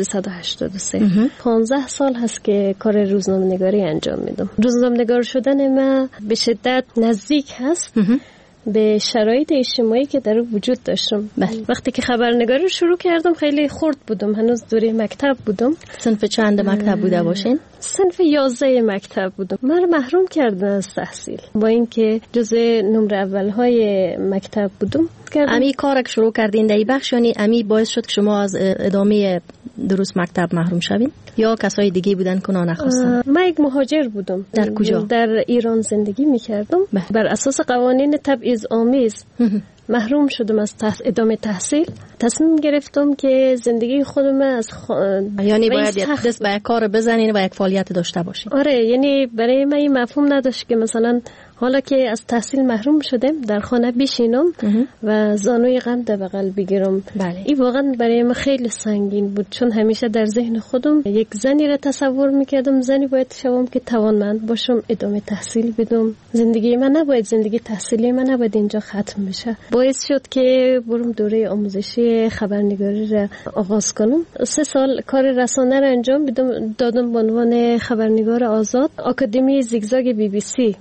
1383. 15 سال هست که کار روزنامه‌نگاری انجام میدم. روزنامه‌نگار شدن من به شدت نزدیک هست به شرایط اجتماعی که در وجود داشتم. وقتی که خبرنگاری رو شروع کردم خیلی خرد بودم، هنوز دوره مکتب بودم. صنف چند مکتب بوده باشین؟ صنف 11 مکتب بودم. من محروم کردن از تحصیل با اینکه جزء نمره اولهای مکتب بودم. امی کارک شروع کردین در این بخش، یعنی امی باعث شد که شما از ادامه دروس مکتب محروم شوین یا کسای دیگه بودن که نخواستن؟ من یک مهاجر بودم. در کجا؟ در ایران زندگی میکردم. بر اساس قوانین تبعیض آمیز محروم شدم از ادامه تحصیل. تصمیم گرفتم که زندگی خودم از یعنی باید دست به کار بزنین و یک فعالیت داشته باشین. آره، یعنی برای من این مفهوم نداشت که مثلا حالا که از تحصیل محروم شدم در خانه بشینم و زانوی غم در بغل بگیرم. این واقعا برای من خیلی سنگین بود، چون همیشه در ذهن خودم یک زنی را تصور میکردم، زنی باید شوم که توانمند باشم، ادامه تحصیل بدم. زندگی من نباید، زندگی تحصیلی من نباید اینجا ختم بشه. باعث شد که برم دوره آموزشی خبرنگاری را آغاز کنم. 3 سال کار رسانه را انجام دادم به عنوان خبرنگار آزاد. آکادمی زیگزاگ BBC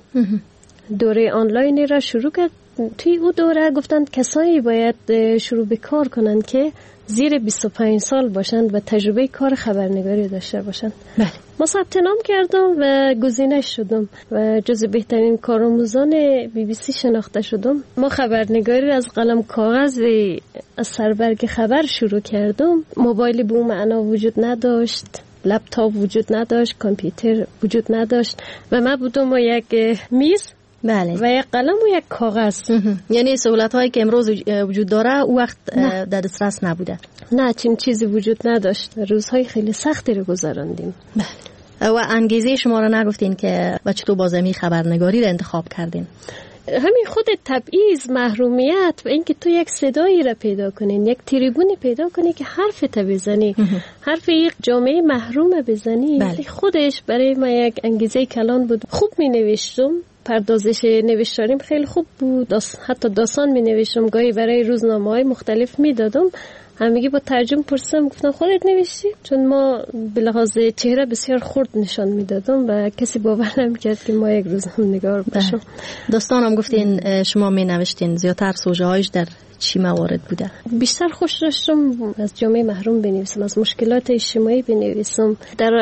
دوره آنلاینی را شروع کرد. توی او دوره گفتند کسایی باید شروع به کار کنند که زیر 25 سال باشند و تجربه کار خبرنگاری داشته باشند. ما ثبت نام کردم و گزینه شدم و جز بهترین کارآموزان BBC شناخته شدم. ما خبرنگاری از قلم کاغذ از سربرگ خبر شروع کردم. موبایل به اون معنا وجود نداشت، لپتاپ وجود نداشت، کامپیوتر وجود نداشت و من بودم با یک میز بله. و یک قلم و یک کاغذ. یعنی سهولت هایی که امروز وجود داره او وقت در دسترس نبوده. نه، چنین چیزی وجود نداشت. روزهای خیلی سختی رو گذراندیم. و انگیزه شما را نگفتین که و چطور بازمی خبرنگاری را انتخاب کردین؟ همین خود تبعیض، محرومیت و اینکه تو یک صدایی را پیدا کنین، یک تریبونی پیدا کنی که حرف تا بزنی، حرف یک جامعه محروم بزنی. بله. خودش برای ما یک انگیزه کلان بود. خوب می نوشتم، پردازش نوشتاریم خیلی خوب بود، حتی داستان می نوشتم، گاهی برای روزنامه های مختلف می دادم. همگی با ترجمه پرسیدم، گفتن خودت نوشتی؟ چون ما به لحاظ چهره بسیار خرد نشان میدادم و کسی باور نمیکرد که ما یک روزنامه‌نگار باشیم. داستانم گفتین شما می نوشتین، زیادتر سوژه هایش در چی موارد بوده؟ بیشتر خوش داشتم از جامعه محروم بنویسم، از مشکلات اجتماعی بنویسم، در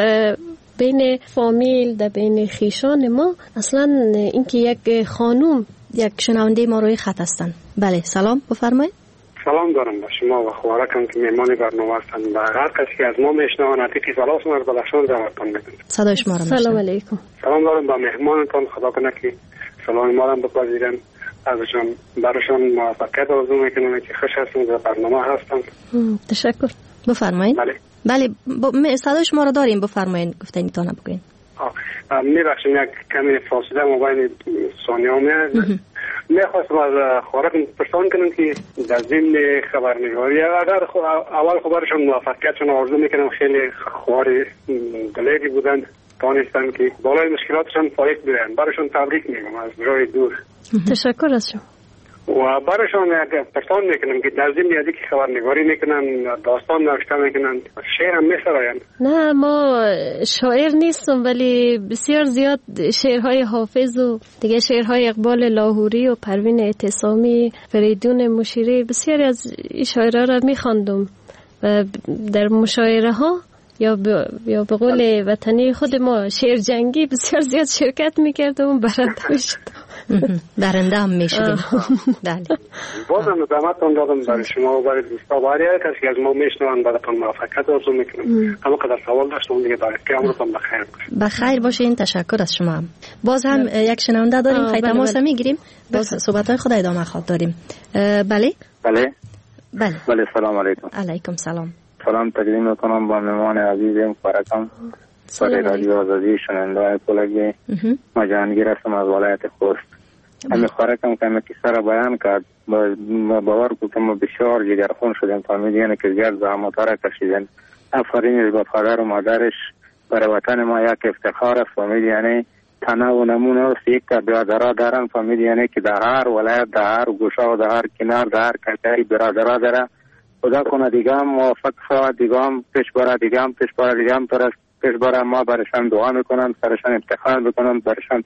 بین فامیل، در بین خیشان ما. اصلا اینکه یک خانوم، یک شنونده ما روی خط هستن. بله، سلام، بفرمایید. سلام دارم به شما و خوارکم که میمانی برنامه هستند و هر کسی که از ما میشنوند عتیقی سلام از بلشان زمتان میکنم. صدای شما را سلام علیکم. سلام دارم به مهمانتان، خدا کنه که سلام ما را بپذیرن، ازشان برشان موفقیت آرزو میکنم که خوش هستند و برنامه هستند. تشکر. بفرمایید. بله صدای شما را داریم، بفرمایید، گفتنیتان بگوین. میبخشیم یک کمی فاصله مابین ثانیه ها میاد. میخواستم از خوارکم پرسان کنم که در ضمن خبرنگاری اگر اول خبرشون موفقیتشون آرزو میکنم، خیلی خوار دلیری بودند، دانستن که بالای مشکلاتشون فایق بیرن، برشون تبریک میگم از جای دور. تشکر از شما. و برشان پرسان میکنم که در ضمن یادی که خبرنگاری میکنن، داستان نوشته میکنن، شعر هم میسراین؟ نه، ما شاعر نیستم، ولی بسیار زیاد شعرهای حافظ و دیگه شعرهای اقبال لاهوری و پروین اعتصامی، فریدون مشیری، بسیاری از این شاعرها را میخواندم و در مشاعره ها یا به قول وطنی خود ما شعر جنگی بسیار زیاد شرکت میکردم و برنده میشدم. برنده هم میشدیم. بله. بازم دعوتتون دادم برای شما و برای دوستا، برای هر کسی که از ما میشنوند براتون موفقیت آرزو میکنم. اما قدر سوال داشتم دیگه داره که عمرتون بخیر باشه. بخیر باشین، تشکر از شما هم. باز هم یک شنونده داریم، خیلی تماس میگیریم، باز صحبت‌های خود ادامه خواهد داریم. بله؟ بله سلام علیکم. علیکم سلام. سلام تقدیم میکنم با مهمان عزیزم خوارکم برای رادیو آزادی شنونده پولگی. ما جهانگیر هستم از ولایت خوست. همین خوارکم که همه کیسه را بیان کرد، باور کنم ما بسیار جگرخون شدیم، فهمیدیم که زیاد زحمت را کشیدن. آفرینش به پدر و مادرش، برای وطن ما یک افتخار است. فهمید یعنی تنه و نمونه است، یک برادرها دارن. فهمید یعنی که در هر ولایت، در هر گوشه و در هر کنار، در هر کجای برادرها داره. خدا کنه دیگه هم موفق شود، دیگه هم پیش بره، دیگه هم پیش بره، دیگه هم پیش بره. ما برشان دعا میکنم، سرشان افتخار میکنم، برشان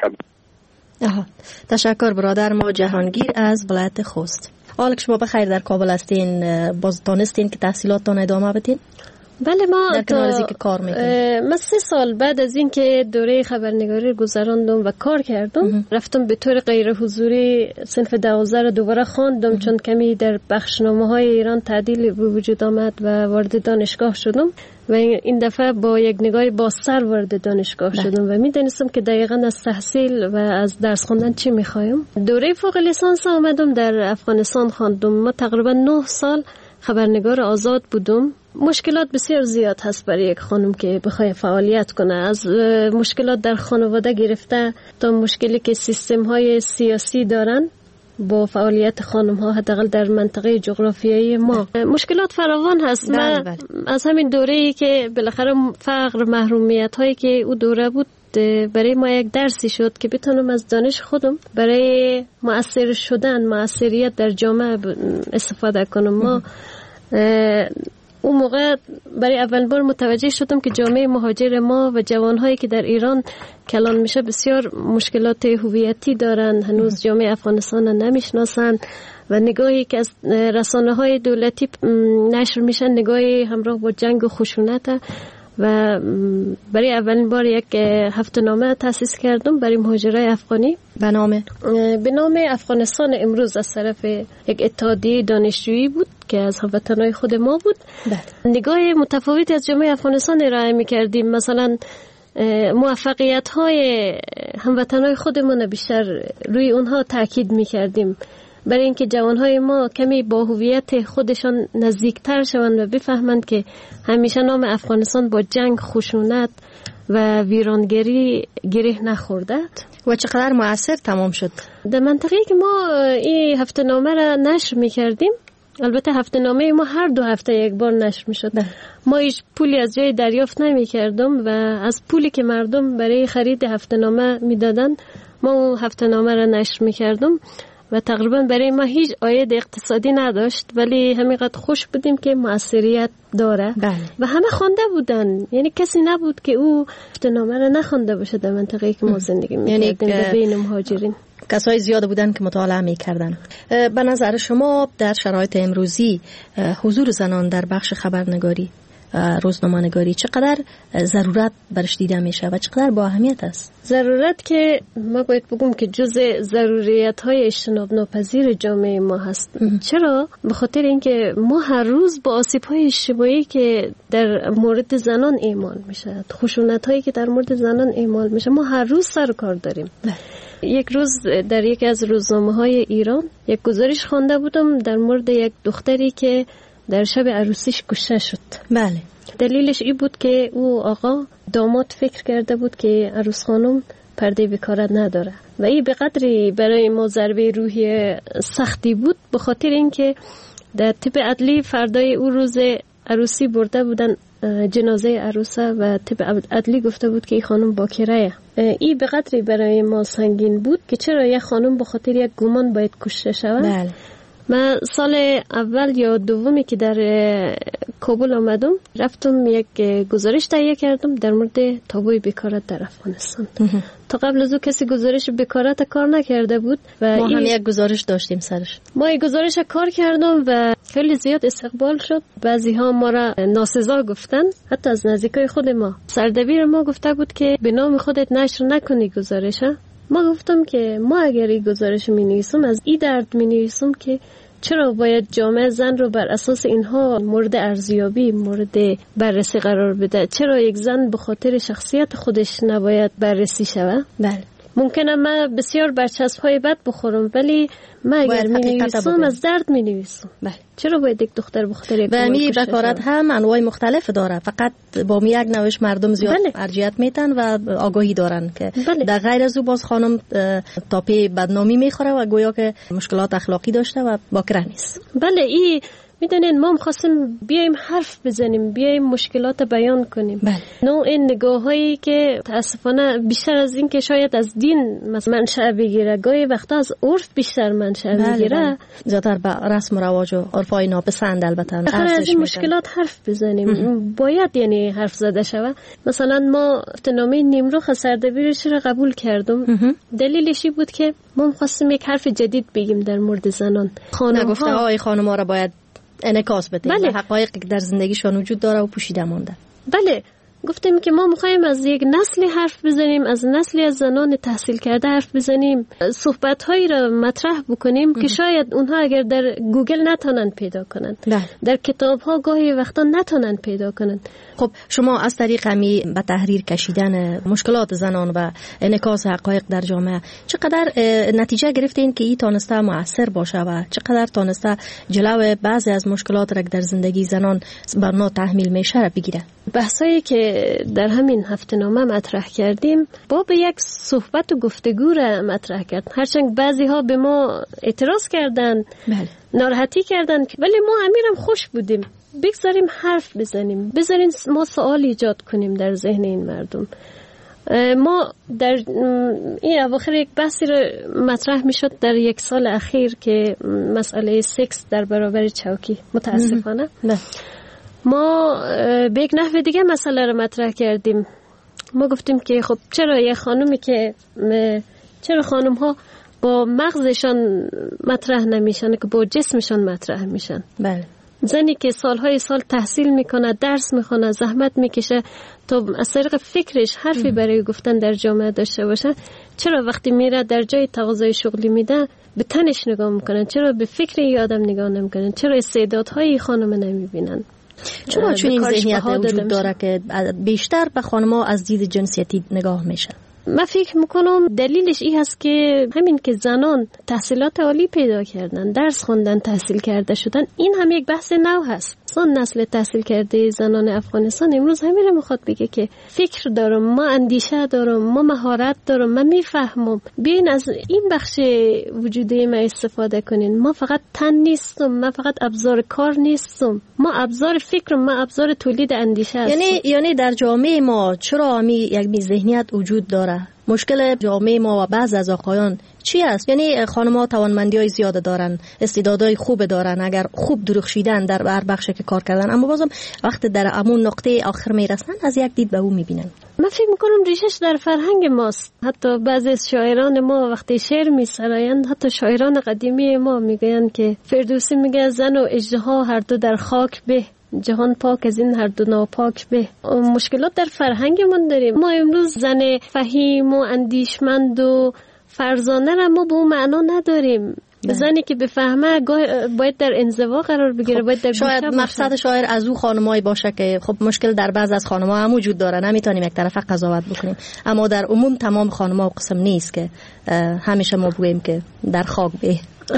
تشکر برادر ما جهانگیر از ولایت خوست. حالا که شما بخیر در کابل هستین، باز دانستین که تحصیلاتتان ادامه بدین؟ بله، ما در کنار از اینکه کار میکنیم، من 3 سال بعد از اینکه دوره خبرنگاری گذراندم و کار کردم، رفتم به طور غیر حضوری صنف 12 رو دوباره خواندم، چون کمی در بخشنامه‌های ایران تعدیل به وجود آمد و وارد دانشگاه شدم و این دفعه با یک نگاه بازتر وارد دانشگاه شدم و میدونستم که دقیقاً از تحصیل و از درس خوندن چی میخوایم. دوره فوق لیسانس آمدم، در افغانستان خواندم. ما تقریبا 9 سال خبرنگار آزاد بودم. مشکلات بسیار زیاد هست برای یک خانم که بخواد فعالیت کنه، از مشکلات در خانواده گرفته تا مشکلی که سیستم های سیاسی دارن با فعالیت خانم ها، حداقل در منطقه جغرافیایی ما مشکلات فراوان هست. من از همین دوره‌ای که بالاخره فقر، محرومیت هایی که او دوره بود برای ما یک درسی شد که بتونم از دانش خودم برای مؤثر شدن، مؤثریت در جامعه استفاده کنم. ما اون موقع برای اول بار متوجه شدم که جامعه مهاجر ما و جوانهایی که در ایران کلان میشه بسیار مشکلات هویتی دارن، هنوز جامعه افغانستان را نمیشناسن و نگاهی که از رسانه های دولتی نشر میشن نگاهی همراه با جنگ و خشونت و برای اولین بار یک هفته‌نامه تأسیس کردم برای مهاجرای افغانی به نام افغانستان امروز از طرف یک اتحادیه دانشجویی بود که از هموطنای خود ما بود. نگاه متفاوتی از جامعه افغانستان ارائه می‌کردیم. مثلا موفقیت های هموطنای خودمون بیشتر روی اونها تاکید میکردیم، برای اینکه جوانهای ما کمی با هویت خودشان نزدیکتر شوند و بفهمند که همیشه نام افغانستان با جنگ، خشونت و ویرانگری گره نخورده. و چقدر مؤثر تمام شد؟ در منطقه که ما این هفته نامه را نشر میکردیم، البته هفته نامه ما هر 2 هفته یک بار نشر میشد. ما هیچ پولی از جای دریافت نمیکردم و از پولی که مردم برای خرید هفته نامه میدادن ما اون هفته نامه را نشر میکردم و تقریبا برای ما هیچ عاید اقتصادی نداشت، ولی همینقدر خوش بودیم که موثریت داره. و همه خوانده بودن، یعنی کسی نبود که او هفته نامه را نخوانده باشه در منطقه‌ای که ما زندگی میکردیم، یعنی بین مهاجرین کسای زیاد بودن که مطالعه میکردن. به نظر شما در شرایط امروزی حضور زنان در بخش خبرنگاری، روزنامه‌نگاری چقدر ضرورت برش دیده میشه و چقدر با اهمیت است؟ ضرورت که ما باید بگم که جزء ضروریات‌های اجتناب ناپذیر جامعه ما هست. چرا؟ به خاطر اینکه ما هر روز با آسیب‌های اجتماعی که در مورد زنان اعمال میشه، خشونت‌هایی که در مورد زنان اعمال میشه، ما هر روز سر کار داریم. یک روز در یکی از روزنامه‌های ایران یک گزارش خوانده بودم در مورد یک دختری که در شب عروسیش کشته شد. بله. دلیلش این بود که او آقا داماد فکر کرده بود که عروس خانم پرده بکارت نداره و این به قدری برای ما ضربه روحی سختی بود، به خاطر اینکه در طب عدلی فردای او روز عروسی برده بودن جنازه عروسه و طب عدلی گفته بود که این خانم باکره. این به قدری برای ما سنگین بود که چرا یک خانم به خاطر یک گمان باید کشته شود. بله. من سال اول یا دومی که در کابل آمدم رفتم یک گزارش تهیه کردم در مورد تابوی بیکارت در افغانستان. تا قبل از او کسی گزارش بیکارت کار نکرده بود و ما هم یک گزارش داشتیم سرش. ما یک گزارش کار کردم و خیلی زیاد استقبال شد. بعضی ها ما را ناسزا گفتن، حتی از نزدیکای خود ما. سردبیر ما گفته بود که به نام خودت نشر نکنی گزارش. ما گفتم که ما اگر این گزارش می نویسم از این درد می نویسم که چرا باید جامعه زن رو بر اساس اینها مورد ارزیابی، مورد بررسی قرار بده؟ چرا یک زن به خاطر شخصیت خودش نباید بررسی شود؟ بله. ممکنه من بسیار برچسب‌های بد بخورم، ولی من اگر می‌نویسم از درد می‌نویسم. بله. چرا باید یک دختر بخاطر یک و می بکارت هم انواع مختلف داره، فقط با یک نوش مردم زیاد ارجحیت میتن و آگاهی دارن که در غیر از او باز خانم تاپی بدنامی میخوره و گویا که مشکلات اخلاقی داشته و باکره نیست. بله، این میدونین ما می‌خواستیم بیایم حرف بزنیم، بیایم مشکلات بیان کنیم. نوع این نگاه‌هایی که متاسفانه بیشتر از این که شاید از دین منشأ بگیره، گاهی وقتا از عرف بیشتر منشأ بگیره، زیادتر به رسم و رواج و عرفای ناپسند البته از این مشکلات حرف بزنیم. باید یعنی حرف زده شود. مثلا ما افتنامه نیمروخ سردبیرش را قبول کردم. دلیلش بود که ما می‌خواستیم یک حرف جدید بگیم در مورد زنان. خانم‌ها خانم‌ها را باید انعکاس بدیم. بله. حقایقی که در زندگیشان وجود داره و پوشیده مونده. بله، گفتیم که ما میخوایم از یک نسلی حرف بزنیم، از نسلی از زنان تحصیل کرده حرف بزنیم، صحبت‌هایی را مطرح بکنیم که شاید اونها اگر در گوگل نتونن پیدا کنن، در کتاب‌ها گاهی وقتا نتونن پیدا کنن. خب شما از طریق همی به تحریر کشیدن مشکلات زنان و انعکاس حقایق در جامعه چقدر نتیجه گرفتین که این تانسته مؤثر باشه و چقدر تانسته جلو بعضی از مشکلات را که در زندگی زنان بر ما تحمیل میشه را بگیره؟ بحثایی که در همین هفته نامه مطرح کردیم با به یک صحبت و گفتگو را مطرح کرد، هرچند بعضی ها به ما اعتراض کردن، ناراحتی کردن، ولی ما امیرم خوش بودیم. بگذاریم حرف بزنیم، بذاریم ما سوال ایجاد کنیم در ذهن این مردم. ما در این اواخر یک بحثی رو مطرح می شد در یک سال اخیر که مسئله سکس در برابر چوکی، متاسفانه ما به یک نحو دیگه مسئله رو مطرح کردیم. ما گفتیم که خب چرا یه خانومی که چرا خانم ها با مغزشان مطرح نمیشن که با جسمشان مطرح میشن؟ بله. زنی که سالهای سال تحصیل میکنه، درس میخونه، زحمت میکشه تا از طریق فکرش حرفی برای گفتن در جامعه داشته باشه، چرا وقتی میره در جای تقاضای شغلی میده به تنش نگاه میکنن؟ چرا به فکر این آدم نگاه نمیکنن؟ چرا استعدادهای خانم نمیبینن؟ چرا چون این ذهنیت وجود داره که بیشتر به خانم‌ها از دید جنسیتی نگاه میشه؟ من فکر میکنم دلیلش این هست که همین که زنان تحصیلات عالی پیدا کردن، درس خوندن، تحصیل کرده شدن، این هم یک بحث نو هست. نسل تحصیل کرده زنان افغانستان امروز همین رو میخواد بگه که فکر دارم، ما اندیشه دارم، ما مهارت دارم، من میفهمم، بیاین از این بخش وجودی ما استفاده کنین. ما فقط تن نیستم، من فقط ابزار کار نیستم، ما ابزار فکرم، ما ابزار تولید اندیشه هستم. یعنی در جامعه ما چرا یک ذهنیت وجود داره؟ مشکل جامعه ما و بعض از آقایان چی است؟ یعنی خانم‌ها توانمندی‌های زیاده دارن، استعدادهای خوب دارن، اگر خوب درخشیدن در هر بخشی که کار کردن، اما بازم وقتی در همون نقطه آخر میرسن از یک دید به اون میبینن. من فکر میکنم ریشش در فرهنگ ماست. حتی بعضی از شاعران ما وقتی شعر میسرایند، حتی شاعران قدیمی ما میگویند که فردوسی میگه زن و اژدها هر دو در خاک به، جهان پاک از این هر دو ناپاک به. مشکلات در فرهنگمون داریم. ما امروز زن فهیم و اندیشمند و فرزانه را ما به اون معنا نداریم. زنی که بفهمه باید در انزوا قرار بگیره، باید در شاید مقصد شاعر از او خانمایی باشه که خب مشکل در بعض از خانم‌ها هم وجود داره، نمیتونیم یک طرفه قضاوت بکنیم، اما در عموم تمام خانم‌ها قسم نیست که همیشه ما بگوییم که در خاک به.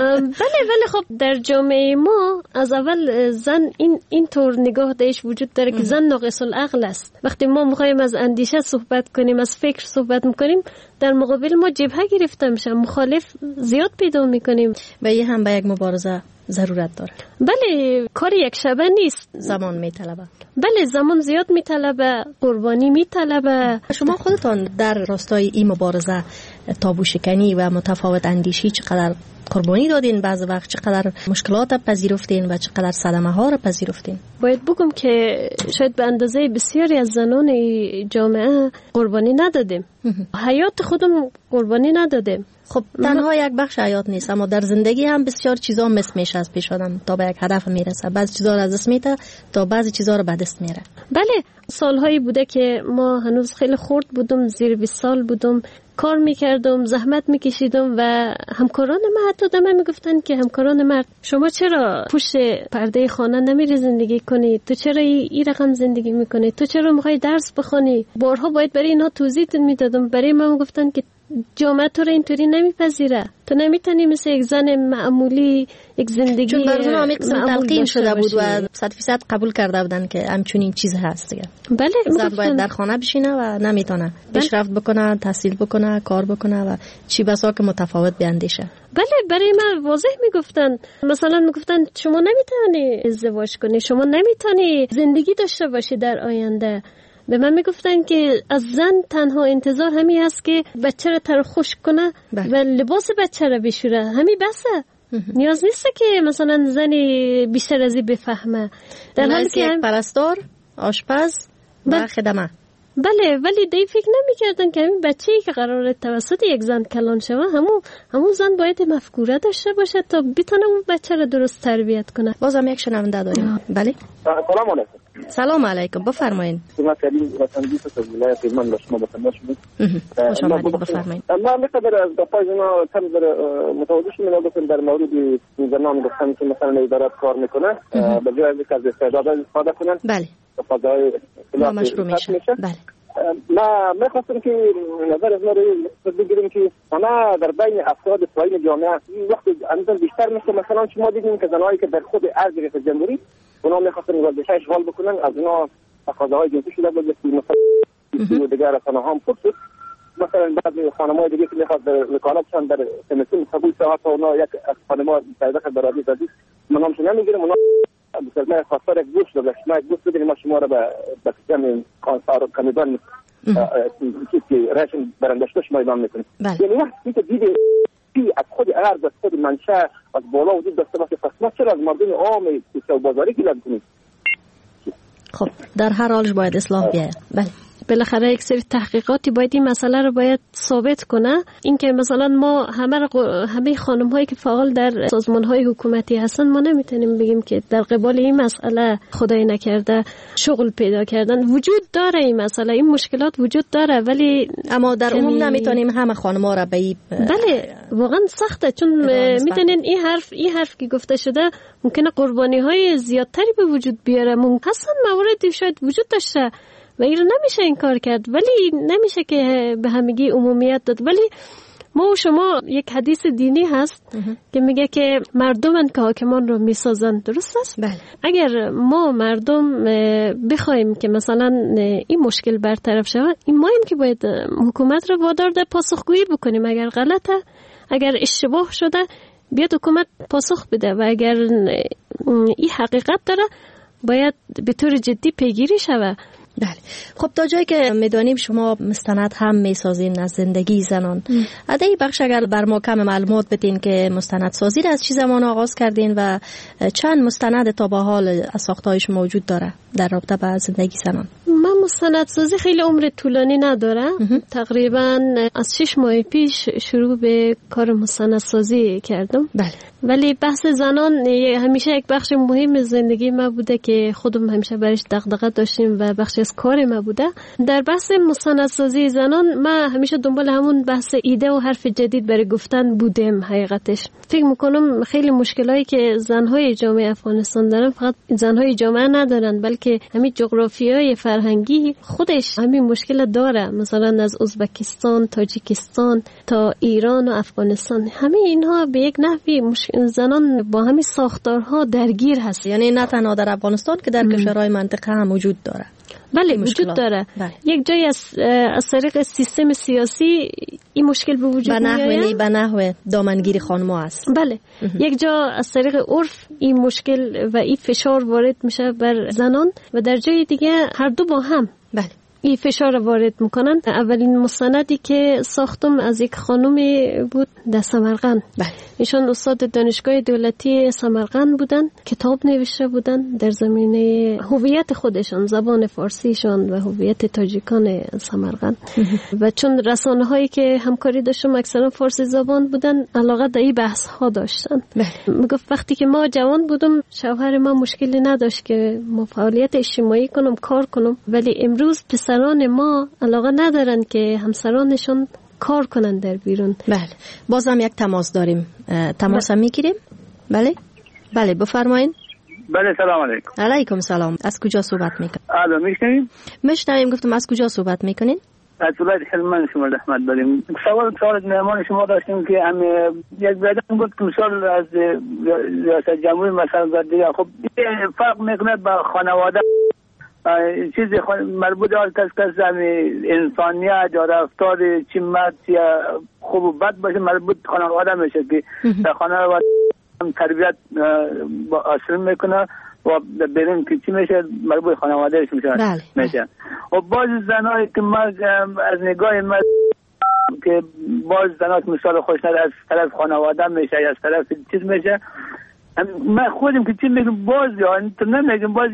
ولی خب در جامعه ما از اول زن این طور نگاه داشت وجود داره که زن ناقص العقل است. وقتی ما میخوایم از اندیشه صحبت کنیم، از فکر صحبت میکنیم، در مقابل ما جبهه گرفته میشه، مخالف زیاد پیدا میکنیم. و یه هم به یک مبارزه ضرورت داره. بله، کار یک شبه نیست، زمان میطلبه. بله، زمان زیاد میطلبه، قربانی میطلبه. شما خودتان در راستای این مبارزه تابو شکنی و متفاوت اندیشی چقدر قربانی دادین؟ بعض وقت چقدر مشکلات پذیرفتین و چقدر صدمه ها رو پذیرفتین؟ باید بگم که شاید به اندازه بسیاری از زنان جامعه قربانی ندادیم. حیات خودم قربانی ندادیم. خب تنها یک بخش حیات نیست، اما در زندگی هم بسیار چیزا مس میشه از پیش آدم تا به یک هدف میرسه. بعضی چیزا رو از دست میده تا بعضی چیزا رو به دست میاره. بله، سالهایی بوده که ما هنوز خیلی خرد بودم، زیر 20 سال بودم، کار میکردم، زحمت میکشیدم و همکاران من حتی دم میگفتن که همکاران مرد شما چرا پشت پرده خانه نمیری زندگی کنی؟ تو چرا این رقم زندگی میکنی؟ تو چرا میخوای درس بخونی؟ بارها باید برای اینا توضیح میدادم. برای من میگفتن که جامعه تو رو اینطوری نمیپذیره، تو نمیتونی مثل یک زن معمولی یک زندگی، چون برای اونها همی قسم تلقین شده بود و 100% قبول کرده بودن که همچنین چیز هست دیگه. بله، زن باید در خانه بشینه و نمیتونه پیشرفت بکنه، تحصیل بکنه، کار بکنه و چی بسا که متفاوت بیندیشه. بله، برای من واضح میگفتن، مثلا میگفتن شما نمیتونی ازدواج کنی، شما نمیتونی زندگی داشته باشی در آینده. به من میگفتن که از زن تنها انتظار همین است که بچه را تر خشک کنه و لباس بچه را بشوره، همین بسه. نیاز نیست که مثلا زنی بیشتر از این بفهمه. در حالی که یک پرستار، آشپز و خدمه. بله، ولی دی فکر نمی‌کردن که همین بچه‌ای که قراره توسط یک زن کلان شه، همون زن باید مفکوره داشته باشه تا بتونه اون بچه را درست تربیت کنه. بازم یک شنونده داریم. بله. سلام علیکم. سلام علیکم، بفرمایید. ما کریم وطنی از ولایت من با شما بتماس شدید. خوش آمدید، بفرمایید. ما می‌خوام از دفعه اینا کم در متوجه شدم گفتن در مورد زنان گفتن که مثلا اداره کار میکنه به جای اینکه از استعداد استفاده کنن. بله. فضای مشروع میشه. بله. ما می‌خواستم که نظر از ما رو بگیریم که ما در بین افراد پایین جامعه وقتی اندازه بیشتر میشه. مثلا شما دیدین که زنایی که در خود ارز جمهوری اونا می‌خواستن ورزش اشغال بکنن، از اونا تقاضاهای جنسی شده بود که مثلا دیگر رسانه هم پرسید. مثلا بعضی خانم‌های دیگه که می‌خواد در وکالتشان در کمیسیون قبول شه، حتی اونا یک از خانم‌ها پیدا برادری دادی من همش نمیگیرم. اونا مثلا خواستار یک گوش داشت، ما گوش بدیم ما شما رو به کمی کانسار کمیدان که راشن برندشتش ما اعلام می‌کنیم. یعنی وقتی که دیده از خود ارز، از خود منشأ، از بالا وجود داشته باشه، پس ما چرا از مردم عام کوچه و بازاری گیرد کنیم؟ خب در هر حالش باید اصلاح بیاید. بله. بالاخره یک سری تحقیقاتی باید این مسئله رو باید ثابت کنه. اینکه مثلا ما همه خانم هایی که فعال در سازمان های حکومتی هستن ما نمیتونیم بگیم که در قبال این مسئله خدای نکرده شغل پیدا کردن. وجود داره این مسئله، این مشکلات وجود داره، ولی اما در عموم نمیتونیم همه خانم ها را به این بله واقعا سخته، چون میتونین این حرف که گفته شده ممکنه قربانی های زیادتری به وجود بیاره. اصلا مواردی شاید وجود داشته و این رو نمیشه انکار کرد، ولی نمیشه که به همگی عمومیت داد. ولی ما و شما یک حدیث دینی هست که میگه که مردمن که حاکمان رو میسازن، درست است؟ بله. اگر ما مردم بخوایم که مثلا این مشکل برطرف شود، این مایم که باید حکومت رو وادار به پاسخگویی بکنیم. اگر غلطه، اگر اشتباه شده، بیاد حکومت پاسخ بده و اگر این حقیقت داره باید به طور جدی پیگیری شود. بله. خب تا جایی که میدانیم شما مستند هم میسازین از زندگی زنان. ادای بخش اگر بر ما کم معلومات بدین که مستند سازی را از چه زمان آغاز کردین و چند مستند تا به حال از ساختهایش موجود داره در رابطه با زندگی زنان؟ من مستند سازی خیلی عمر طولانی نداره. تقریبا از 6 ماه پیش شروع به کار مستند سازی کردم. بله. ولی بحث زنان همیشه یک بخش مهم زندگی ما بوده که خودم همیشه برش دغدغه داشتیم و بخش از کار ما بوده. در بحث مستندسازی زنان ما همیشه دنبال همون بحث ایده و حرف جدید برای گفتن بودیم. حقیقتش فکر میکنم خیلی مشکلایی که زنهای جامعه افغانستان دارن فقط زنهای جامعه ندارن، بلکه همین جغرافیای فرهنگی خودش همین مشکل داره. مثلا از ازبکستان، تاجیکستان تا ایران و افغانستان، همه اینها به یک نحوی زنان با همین ساختارها درگیر هست. یعنی نه تنها در افغانستان که در کشورهای منطقه هم وجود داره. بله وجود داره. یک جای از طریق سیستم سیاسی این مشکل به وجود میاد. به نحو دامنگیری خانم‌ها است. بله. یک جا از طریق عرف این مشکل و این فشار وارد میشه بر زنان و در جای دیگه هر دو با هم. بله. این فشار وارد میکنن. اولین مستندی که ساختم از یک خانومی بود در سمرقند. بله. ایشان استاد دانشگاه دولتی سمرقند بودن، کتاب نوشته بودن در زمینه هویت خودشان، زبان فارسیشان و هویت تاجیکان سمرقند. و چون رسانه هایی که همکاری داشتم اکثرا فارسی زبان بودن، علاقه به این بحث ها داشتن. میگفت وقتی که ما جوان بودم شوهر ما مشکلی نداشت که ما فعالیت اجتماعی کنم، کار کنم، ولی امروز پسران ما علاقه ندارن که همسرانشون کار کنن در بیرون. بله. بازم یک تماس داریم. تماس هم میگیریم؟ بله بفرمایین. بله سلام علیکم. علیکم سلام. از کجا صحبت میکنین؟ الو میشنوید؟ میشنویم. گفتم از کجا صحبت میکنین؟ از ولایت هلمند شمال احمد داریم. سوال مهمان شما داشتیم که هم یک بیادم گفت که مثال از ریاست جمهوری مثلا دیگه، خب فرق میکنه با خانواده چیزی مربوط به کس انسانیت یا رفتار چی مرد یا خوب و بد باشه مربوط خانواده میشه که در خانواده تربیت اصل میکنه و بریم که چی میشه مربوط خانوادهش میشه. و بعض زنایی که ما از نگاه ما که بعض زنات مثال خوشنده از طرف خانواده میشه یا از طرف چیز میشه، ما خودم که چی میگم باز یا نمیگم باز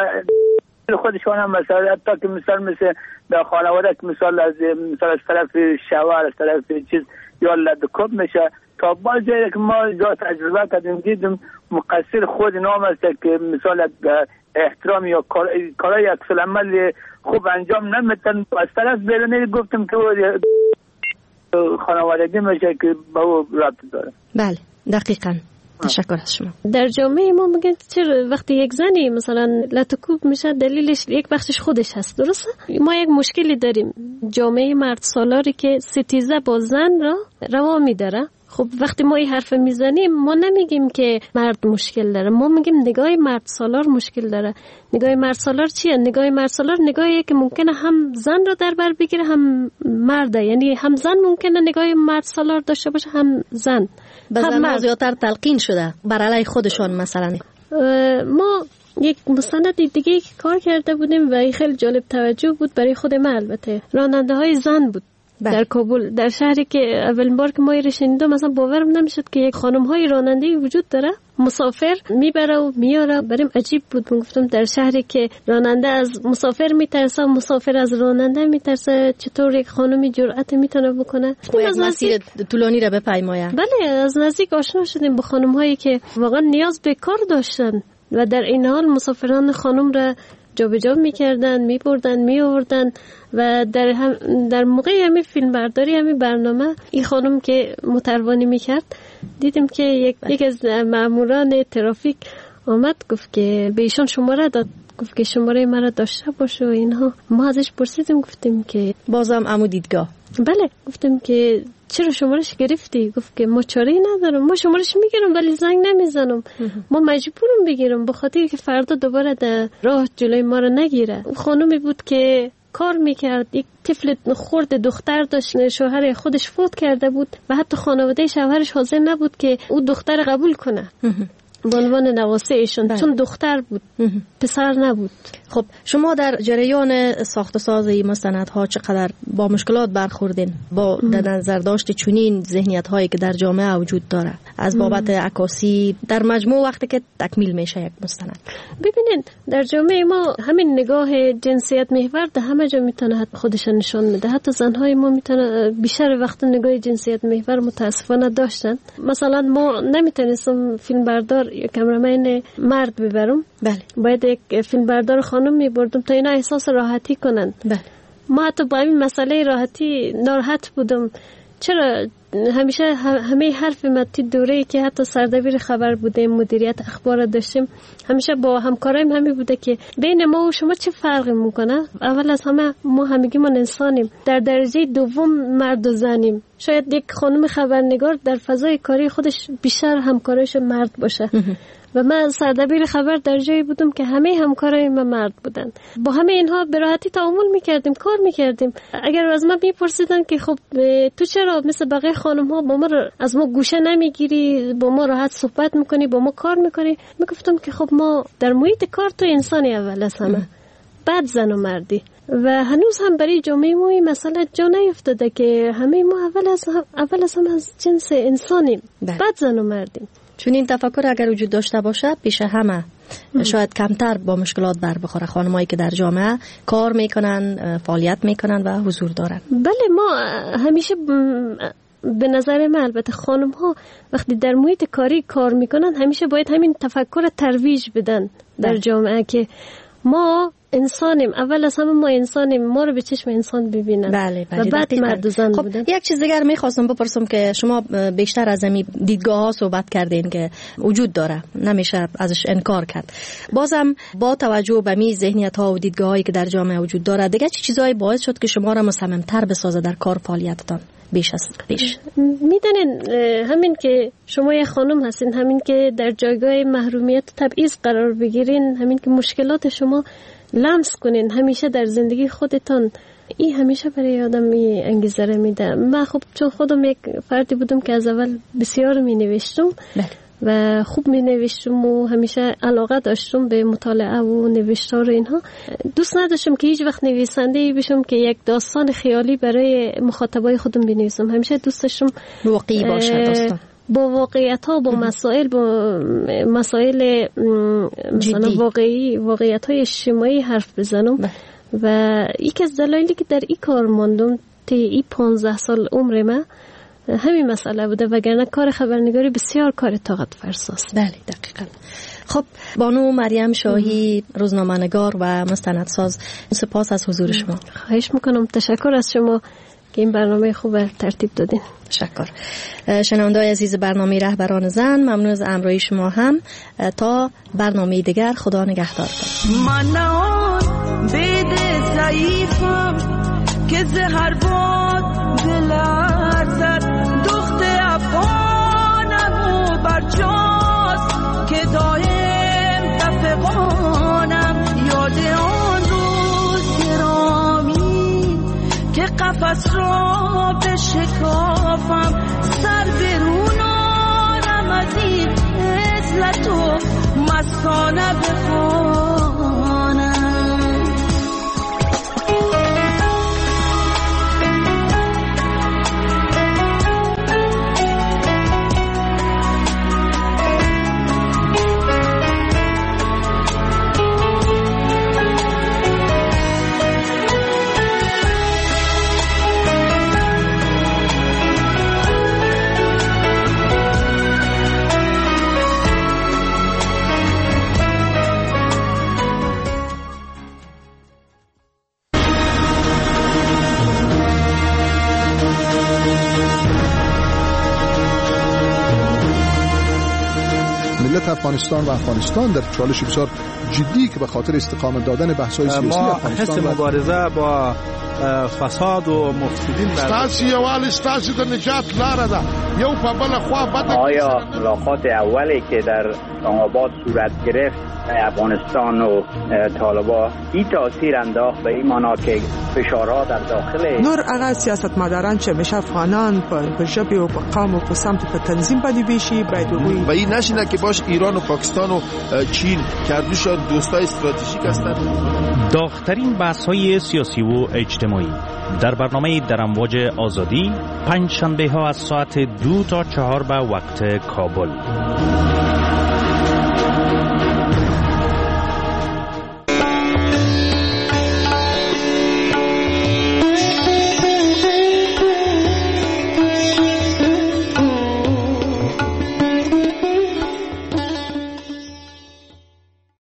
خودشان هم مثلا حتی که مثل در خانواده که مثال از طرف شوهر از طرف چیز یا لدکوب میشه تا باز جایی که ما جا تجربه کردیم دیدیم مقصر خود نام است که مثال احترام یا کارای اکسل عمل خوب انجام نمیتن. از طرف بیرونی گفتم که خانوادگی میشه که با او رابطه داره. بله دقیقاً. تشکر از شما. در جامعه ما میگن چرا وقتی یک زنی مثلا لطکوب میشه دلیلش یک بخشش خودش هست، درسته؟ ما یک مشکلی داریم، جامعه مرد سالاری که ستیزه با زن را روا میداره. خب وقتی ما این حرف میزنیم ما نمیگیم که مرد مشکل داره، ما میگیم نگاه مرد سالار مشکل داره. نگاه مرد سالار چیه؟ نگاه مرد سالار نگاهیه که ممکنه هم زن رو در بر بگیره هم مرده، یعنی هم زن ممکنه نگاه مرد سالار داشته باشه هم زن. هم زیادتر تلقین شده بر علیه خودشان. مثلا ما یک مستند دیگه که کار کرده بودیم و خیلی جالب توجه بود برای خود من، البته راننده های زن بود. در کابل، در شهری که اولین بار که ما رو شنیدم مثلا باورم نمیشد که یک خانم های راننده وجود داره. مسافر میبره و میاره. بریم عجیب بود. گفتم در شهری که راننده از مسافر میترسه، مسافر از راننده میترسه، چطور یک خانمی جرأت میتونه بکنه؟ باید مسیر طولانی را بپیماید. بله، از نزدیک آشنا شدیم با خانم هایی که واقعا نیاز به کار داشتن و در این حال مسافران خانم را جابجا میکردن، میبردن، میآوردن و در موقع همین فیلم برداری همین برنامه این خانم که متروانی میکرد دیدیم که یک از ماموران ترافیک آمد گفت که به ایشان شماره داد، گفت که شماره مرا داشته باشه و اینها. ما ازش پرسیدیم، گفتیم که بازم عمو دیدگاه. بله، گفتیم که چرا شمارش گرفتی؟ گفت که ما چاره‌ای ندارم، ما شمارش میگیرم ولی زنگ نمیزنم، ما مجبورم بگیرم به خاطر که فردا دوباره در راه جلوی ما رو نگیره. خانومی بود که کار میکرد، یک طفل خرد دختر داشت، شوهر خودش فوت کرده بود و حتی خانواده شوهرش حاضر نبود که او دختر قبول کنه به عنوان نواسه ایشون، چون دختر بود، پسر نبود. خب شما در جریان ساخت و ساز این مستندها چقدر با مشکلات برخوردین با در نظر داشت چنین ذهنیت هایی که در جامعه وجود داره از بابت عکاسی در مجموع وقتی که تکمیل میشه یک مستند؟ ببینید در جامعه ما همین نگاه جنسیت محور در همه جا میتونه خودش نشان میده. حتی زنهای ما میتونه بیشتر وقت نگاه جنسیت محور متاسفانه داشتن. مثلا ما نمیتونستم فیلم بردار یا کامرامن مرد ببرم، بله، باید یک فیلم بردار خانم میبردم تا اینا احساس راحتی کنن. بله. ما حتی با این مسئله راحتی ناراحت بودم. چرا همیشه همه حرف متی دوره‌ای که حتی سردبیر خبر بودیم، مدیریت اخبار داشتیم، همیشه با همکارایم همین بوده که بین ما و شما چه فرقی میکنه؟ اول از همه ما همگی من انسانیم، در درجه دوم مرد و زنیم. شاید یک خانم خبرنگار در فضای کاری خودش بیشتر همکارش مرد باشه و من سردبیر خبر در جایی بودم که همه همکارای من مرد بودن. با همه اینها به راحتی تعامل میکردیم، کار میکردیم. اگر از من میپرسیدن که خب تو چرا مثل بقیه خانم ها با ما از ما گوشه نمیگیری، با ما راحت صحبت میکنی، با ما کار میکنی، میگفتم که خب ما در محیط کار تو انسانی اول از همه، بعد زن و مردی. و هنوز هم برای جامعه ما این مسئله جا نیفتاده که همه ما اول از همه از جنس انسانیم، بعد زن و مردیم. چون این تفکر اگر وجود داشته باشه پیش همه شاید کمتر با مشکلات بر بخوره خانمایی که در جامعه کار میکنن، فعالیت میکنن و حضور دارن. بله، ما همیشه به نظر من البته خانم ها وقتی در محیط کاری کار میکنن همیشه باید همین تفکر ترویج بدن در جامعه که ما انسانیم، اول از همه ما انسانیم، ما رو به چشم انسان ببینن. بله و بعد مرد و زن خب بودن. یک چیز دیگر میخواستم بپرسم که شما بیشتر از این دیدگاه ها صحبت کردین که وجود داره، نمیشه ازش انکار کرد. بازم با توجه به می ذهنیت ها و دیدگاه هایی که در جامعه وجود داره، دیگه چه چیزایی باعث شد که شما را مصمم‌تر بسازه در کار فعالیتتان بیش از پیش؟ میدونین همین که شما یک خانم هستین، همین که در جایگاه محرومیت تبعیض قرار بگیرین، همین که مشکلات شما لمس کنین همیشه در زندگی خودتان، این همیشه برای آدم انگیزه را میده. من خب چون خودم یک فردی بودم که از اول بسیار می نوشتم و خوب می نوشتم و همیشه علاقه داشتم به مطالعه و نوشتار و اینها، دوست نداشتم که هیچ وقت نویسنده بشم که یک داستان خیالی برای مخاطبای خودم بنویسم. همیشه دوست داشتم واقعی باشه داستان، با واقعیت ها، با مسائل، با مسائل مثلا واقعیت های اجتماعی حرف بزنم. و یکی از دلایلی که در این کار ماندم تا این 15 سال عمر من همین مسئله بوده، وگرنه کار خبرنگاری بسیار کار طاقت فرساست. بله دقیقاً. خب بانو مریم شاهی، روزنامه‌نگار و مستندساز، سپاس از حضور شما. خواهش میکنم، تشکر از شما که این برنامه خوب ترتیب دادین. تشکر. شنونده‌های عزیز برنامه رهبران زن، ممنون از همراهی شما هم. تا برنامه دیگر، خدا نگهدارتان. من آن بید ضعیفم که زهر باد دلرزد، دخت افغانم و برجاست که دایم تفقانم، یاد آن روز گرامی که قفس را بشکافم، سر برونانم از این عزلت و مستانه بخوانم. افغانستان و افغانستان در چالش بسیار جدی که به خاطر استقامت دادن بحث‌های سیاسی افغانستان حس مبارزه با فساد و مفسدین ستاسي یوال ستاسي د نجات لاره ده یو په بل خوا بد. آیا ملاقات اولی که در اسلام آباد صورت گرفت افغانستان و طالبان این تاثیر انداخت به این معنا که فشارها در داخل نور هغه سیاستمداران چې همیشه افغانان په ژبه او په قوم او په سمت په تنظیم باندې ویشي باید و این نشینه که باش ایران و پاکستان و چین که دوشان دوستای استراتژیک هستند. داغ‌ترین بحث‌های سیاسی و اجتماعی در برنامه در امواج آزادی پنج شنبه ها از ساعت 2 تا 4 به وقت کابل.